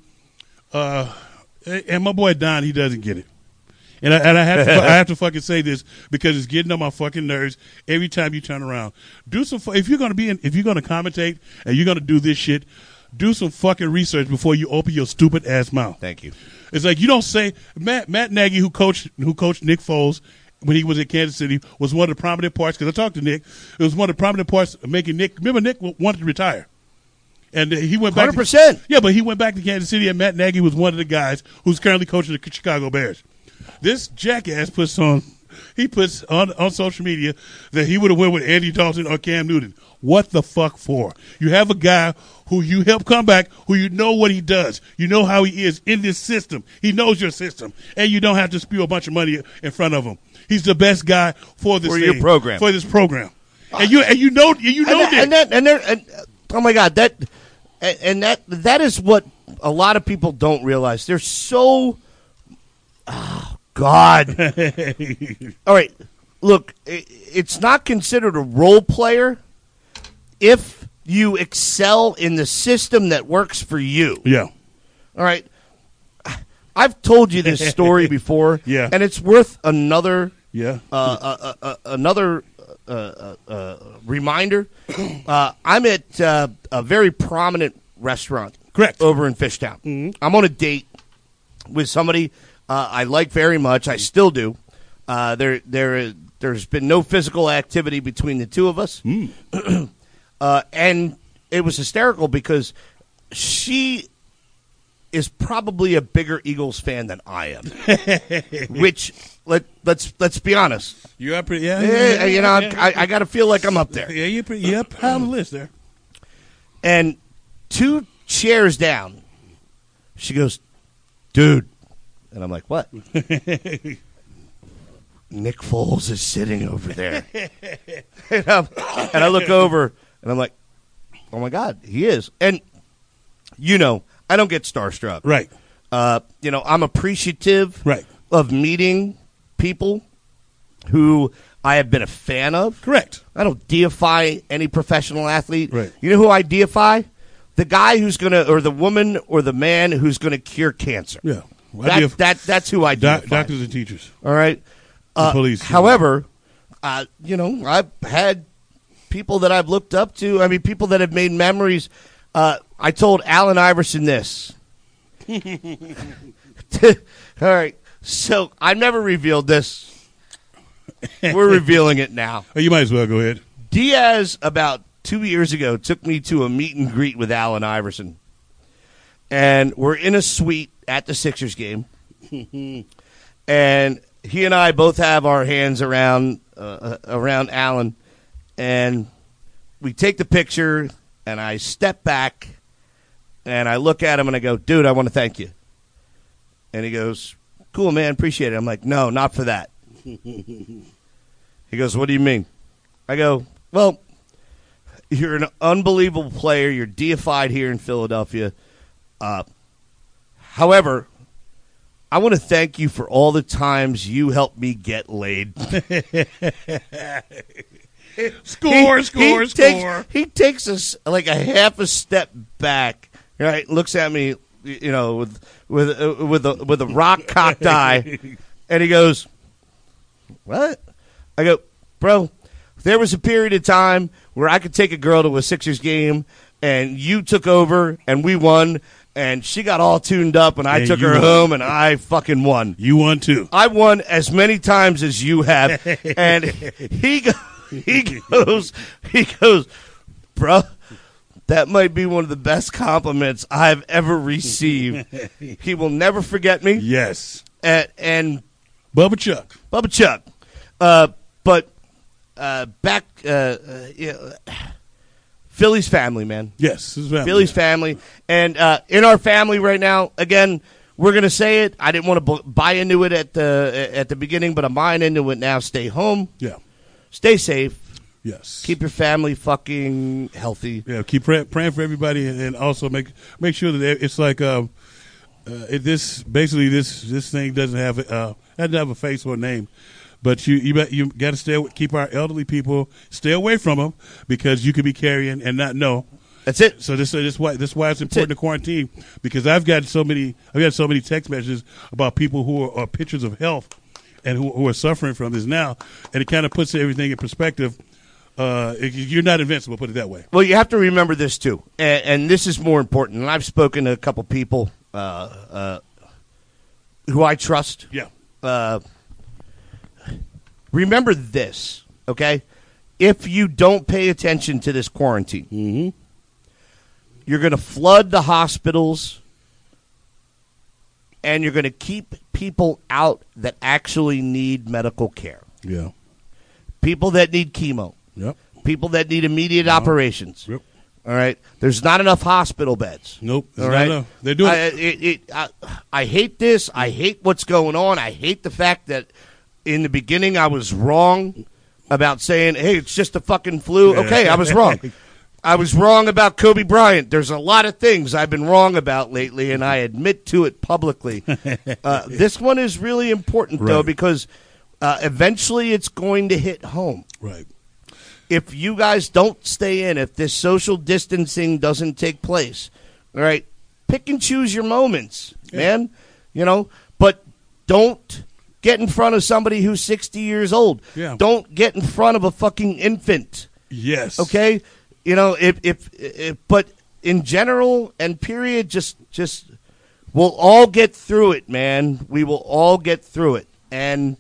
Speaker 2: uh, and my boy Don, he doesn't get it, and I, and I have to I have to fucking say this because it's getting on my fucking nerves every time you turn around. Do some fu- if you're going to be in, if you're going to commentate and you're going to do this shit, do some fucking research before you open your stupid ass mouth.
Speaker 1: Thank you.
Speaker 2: It's like you don't say Matt Matt Nagy, who coached who coached Nick Foles when he was in Kansas City, was one of the prominent parts. Because I talked to Nick, it was one of the prominent parts of making Nick. Remember, Nick w- wanted to retire, and uh, he went back.
Speaker 1: one hundred percent.
Speaker 2: Yeah, but he went back to Kansas City, and Matt Nagy was one of the guys who's currently coaching the Chicago Bears. This jackass puts on he puts on on social media that he would have went with Andy Dalton or Cam Newton. What the fuck for? You have a guy who you help come back, who you know what he does. You know how he is in this system. He knows your system, and you don't have to spew a bunch of money in front of him. He's the best guy for this
Speaker 1: For your
Speaker 2: thing,
Speaker 1: program.
Speaker 2: for this program, and you and you know you know
Speaker 1: and that, and that and there and uh, oh my god that and, and that that is what a lot of people don't realize. They're so oh god. All right, look, i- it's not considered a role player if you excel in the system that works for you.
Speaker 2: yeah.
Speaker 1: All right. I've told you this story before,
Speaker 2: Yeah.
Speaker 1: and it's worth another
Speaker 2: Yeah.
Speaker 1: uh, uh, uh, uh, another uh, uh, uh, reminder. Uh, I'm at uh, a very prominent restaurant,
Speaker 2: Correct.
Speaker 1: over in Fishtown.
Speaker 2: Mm-hmm.
Speaker 1: I'm on a date with somebody uh, I like very much. I still do. Uh, there, there, there's been no physical activity between the two of us,
Speaker 2: Mm.
Speaker 1: uh, and it was hysterical because she is probably a bigger Eagles fan than I am. Which let let's let's be honest.
Speaker 2: You are pretty. Yeah.
Speaker 1: Eh, you know, I'm,
Speaker 2: yeah,
Speaker 1: I, I got to feel like I'm up there.
Speaker 2: yeah, you're pretty. You're up on the list there.
Speaker 1: And two chairs down, she goes, "Dude," and I'm like, "What?" Nick Foles is sitting over there, and, I'm, and I look over and I'm like, "Oh my God, he is!" And you know, I don't get starstruck,
Speaker 2: Right.
Speaker 1: Uh, you know, I'm appreciative,
Speaker 2: Right.
Speaker 1: of meeting people who I have been a fan of.
Speaker 2: Correct.
Speaker 1: I don't deify any professional athlete.
Speaker 2: Right.
Speaker 1: You know who I deify? The guy who's gonna, or the woman, or the man who's gonna cure cancer.
Speaker 2: Yeah. Well, I
Speaker 1: That,
Speaker 2: deif-
Speaker 1: that that's who I
Speaker 2: Doc-
Speaker 1: deify.
Speaker 2: doctors and teachers.
Speaker 1: All right. Uh,
Speaker 2: police.
Speaker 1: However, uh, you know, I've had people that I've looked up to. I mean, people that have made memories. Uh, I told Allen Iverson this. All right. So I never revealed this. We're revealing it now.
Speaker 2: Oh, you might as well go ahead.
Speaker 1: Diaz, about two years ago, took me to a meet and greet with Allen Iverson. And we're in a suite at the Sixers game. And he and I both have our hands around uh, around Allen. And we take the picture, and I step back, and I look at him, and I go, "Dude, I want to thank you." And he goes, "Cool, man, appreciate it." I'm like, "No, not for that." He goes, "What do you mean?" I go, "Well, you're an unbelievable player. You're deified here in Philadelphia. Uh, however, I want to thank you for all the times you helped me get laid.
Speaker 2: Score,
Speaker 1: he,
Speaker 2: score,
Speaker 1: he
Speaker 2: score.
Speaker 1: Takes, he takes us like a half a step back, right? Looks at me, you know, with with uh, with a with a rock cocked eye, and he goes, "What?" I go, "Bro, there was a period of time where I could take a girl to a Sixers game, and you took over, and we won." And she got all tuned up, and I
Speaker 2: And
Speaker 1: took
Speaker 2: you
Speaker 1: her
Speaker 2: won.
Speaker 1: home, and I fucking won.
Speaker 2: You won too.
Speaker 1: I won as many times as you have. And he go, he goes, he goes, bro, that might be one of the best compliments I've ever received. He will never forget me.
Speaker 2: Yes.
Speaker 1: And, and
Speaker 2: Bubba Chuck.
Speaker 1: Bubba Chuck. Uh, but uh, back, uh, uh, yeah, Philly's family, man.
Speaker 2: Yes. His family.
Speaker 1: Philly's family. And uh, in our family right now, again, we're going to say it. I didn't want to b- buy into it at the at the beginning, but I'm buying into it now. Stay home.
Speaker 2: Yeah.
Speaker 1: Stay safe.
Speaker 2: Yes.
Speaker 1: Keep your family fucking healthy.
Speaker 2: Yeah, keep pray- praying for everybody, and, and also make make sure that it's like um, uh, it, this. Basically, this this thing doesn't have uh doesn't have a face or a name, but you you bet- you got to stay keep our elderly people stay away from them because you could be carrying and not know.
Speaker 1: That's it.
Speaker 2: So this this why this why it's important to quarantine, because I've got so many I've got so many text messages about people who are, are pictures of health and who, who are suffering from this now, and it kind of puts everything in perspective. Uh, you're not invincible, put it that way.
Speaker 1: Well, you have to remember this too, and, and this is more important. And I've spoken to a couple people uh, uh, who I trust.
Speaker 2: Yeah.
Speaker 1: Uh, remember this, okay? If you don't pay attention to this quarantine,
Speaker 2: Mm-hmm.
Speaker 1: you're going to flood the hospitals, and you're going to keep people out that actually need medical care.
Speaker 2: Yeah.
Speaker 1: People that need chemo.
Speaker 2: Yep.
Speaker 1: People that need immediate operations.
Speaker 2: Yep.
Speaker 1: All right. There's not enough hospital beds.
Speaker 2: Nope.
Speaker 1: All
Speaker 2: All
Speaker 1: right.
Speaker 2: right. They're doing
Speaker 1: I, it, it, I, I hate this. I hate what's going on. I hate the fact that in the beginning I was wrong about saying, hey, it's just a fucking flu. Okay, I was wrong. I was wrong about Kobe Bryant. There's a lot of things I've been wrong about lately, and I admit to it publicly. Uh, this one is really important, though,
Speaker 2: Right.
Speaker 1: because uh, eventually it's going to hit home.
Speaker 2: Right.
Speaker 1: If you guys don't stay in, if this social distancing doesn't take place, all right, pick and choose your moments,
Speaker 2: Yeah.
Speaker 1: man. You know, but don't get in front of somebody who's sixty years old.
Speaker 2: Yeah.
Speaker 1: Don't get in front of a fucking infant.
Speaker 2: Yes.
Speaker 1: Okay? You know, if, if if but in general and period, just just we'll all get through it, man. We will all get through it. And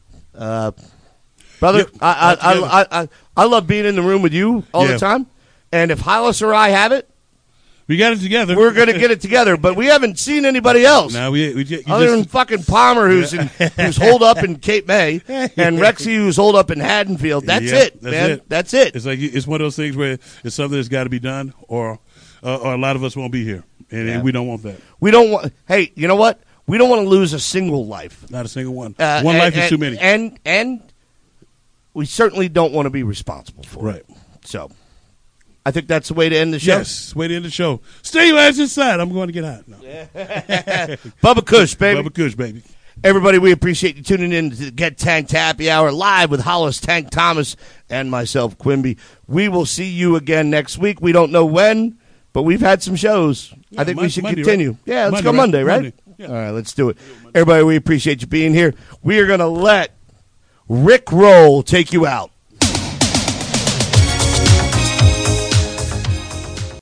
Speaker 1: uh brother,
Speaker 2: Yep.
Speaker 1: I, I,
Speaker 2: All together.
Speaker 1: I, I I I love being in the room with you all
Speaker 2: Yeah.
Speaker 1: the time. And if Hollis or I have it,
Speaker 2: We got it together.
Speaker 1: we're gonna get it together. But we haven't seen anybody else.
Speaker 2: Now we, we ju- you
Speaker 1: Other than
Speaker 2: just,
Speaker 1: fucking Palmer, who's in, who's holed up in Cape May, and Rexy, who's holed up in Haddonfield. That's
Speaker 2: Yeah,
Speaker 1: it,
Speaker 2: that's
Speaker 1: man.
Speaker 2: it.
Speaker 1: That's it.
Speaker 2: It's like it's one of those things where it's something that's got to be done, or uh, or a lot of us won't be here, and,
Speaker 1: Yeah.
Speaker 2: and we don't want that.
Speaker 1: We don't want. Hey, you know what? We don't want to lose a single life.
Speaker 2: Not a single one.
Speaker 1: Uh,
Speaker 2: one
Speaker 1: and-
Speaker 2: life is
Speaker 1: and-
Speaker 2: too many.
Speaker 1: And and we certainly don't want to be responsible for
Speaker 2: Right.
Speaker 1: it. So, I think that's the way to end the show.
Speaker 2: Yes. Way to end the show. Stay your ass inside. I'm going to get hot. No.
Speaker 1: Bubba Kush, baby.
Speaker 2: Bubba Kush, baby.
Speaker 1: Everybody, we appreciate you tuning in to the Get Tanked Happy Hour live with Hollis Tank Thomas and myself, Quimby. We will see you again next week. We don't know when, but we've had some shows.
Speaker 2: Yeah,
Speaker 1: I think
Speaker 2: Mon-
Speaker 1: we should
Speaker 2: Monday,
Speaker 1: continue.
Speaker 2: right?
Speaker 1: Yeah, let's
Speaker 2: Monday,
Speaker 1: go
Speaker 2: right?
Speaker 1: Monday, right?
Speaker 2: Monday. Yeah.
Speaker 1: All right, let's do it. Everybody, we appreciate you being here. We are going to let Rick Roll take you out.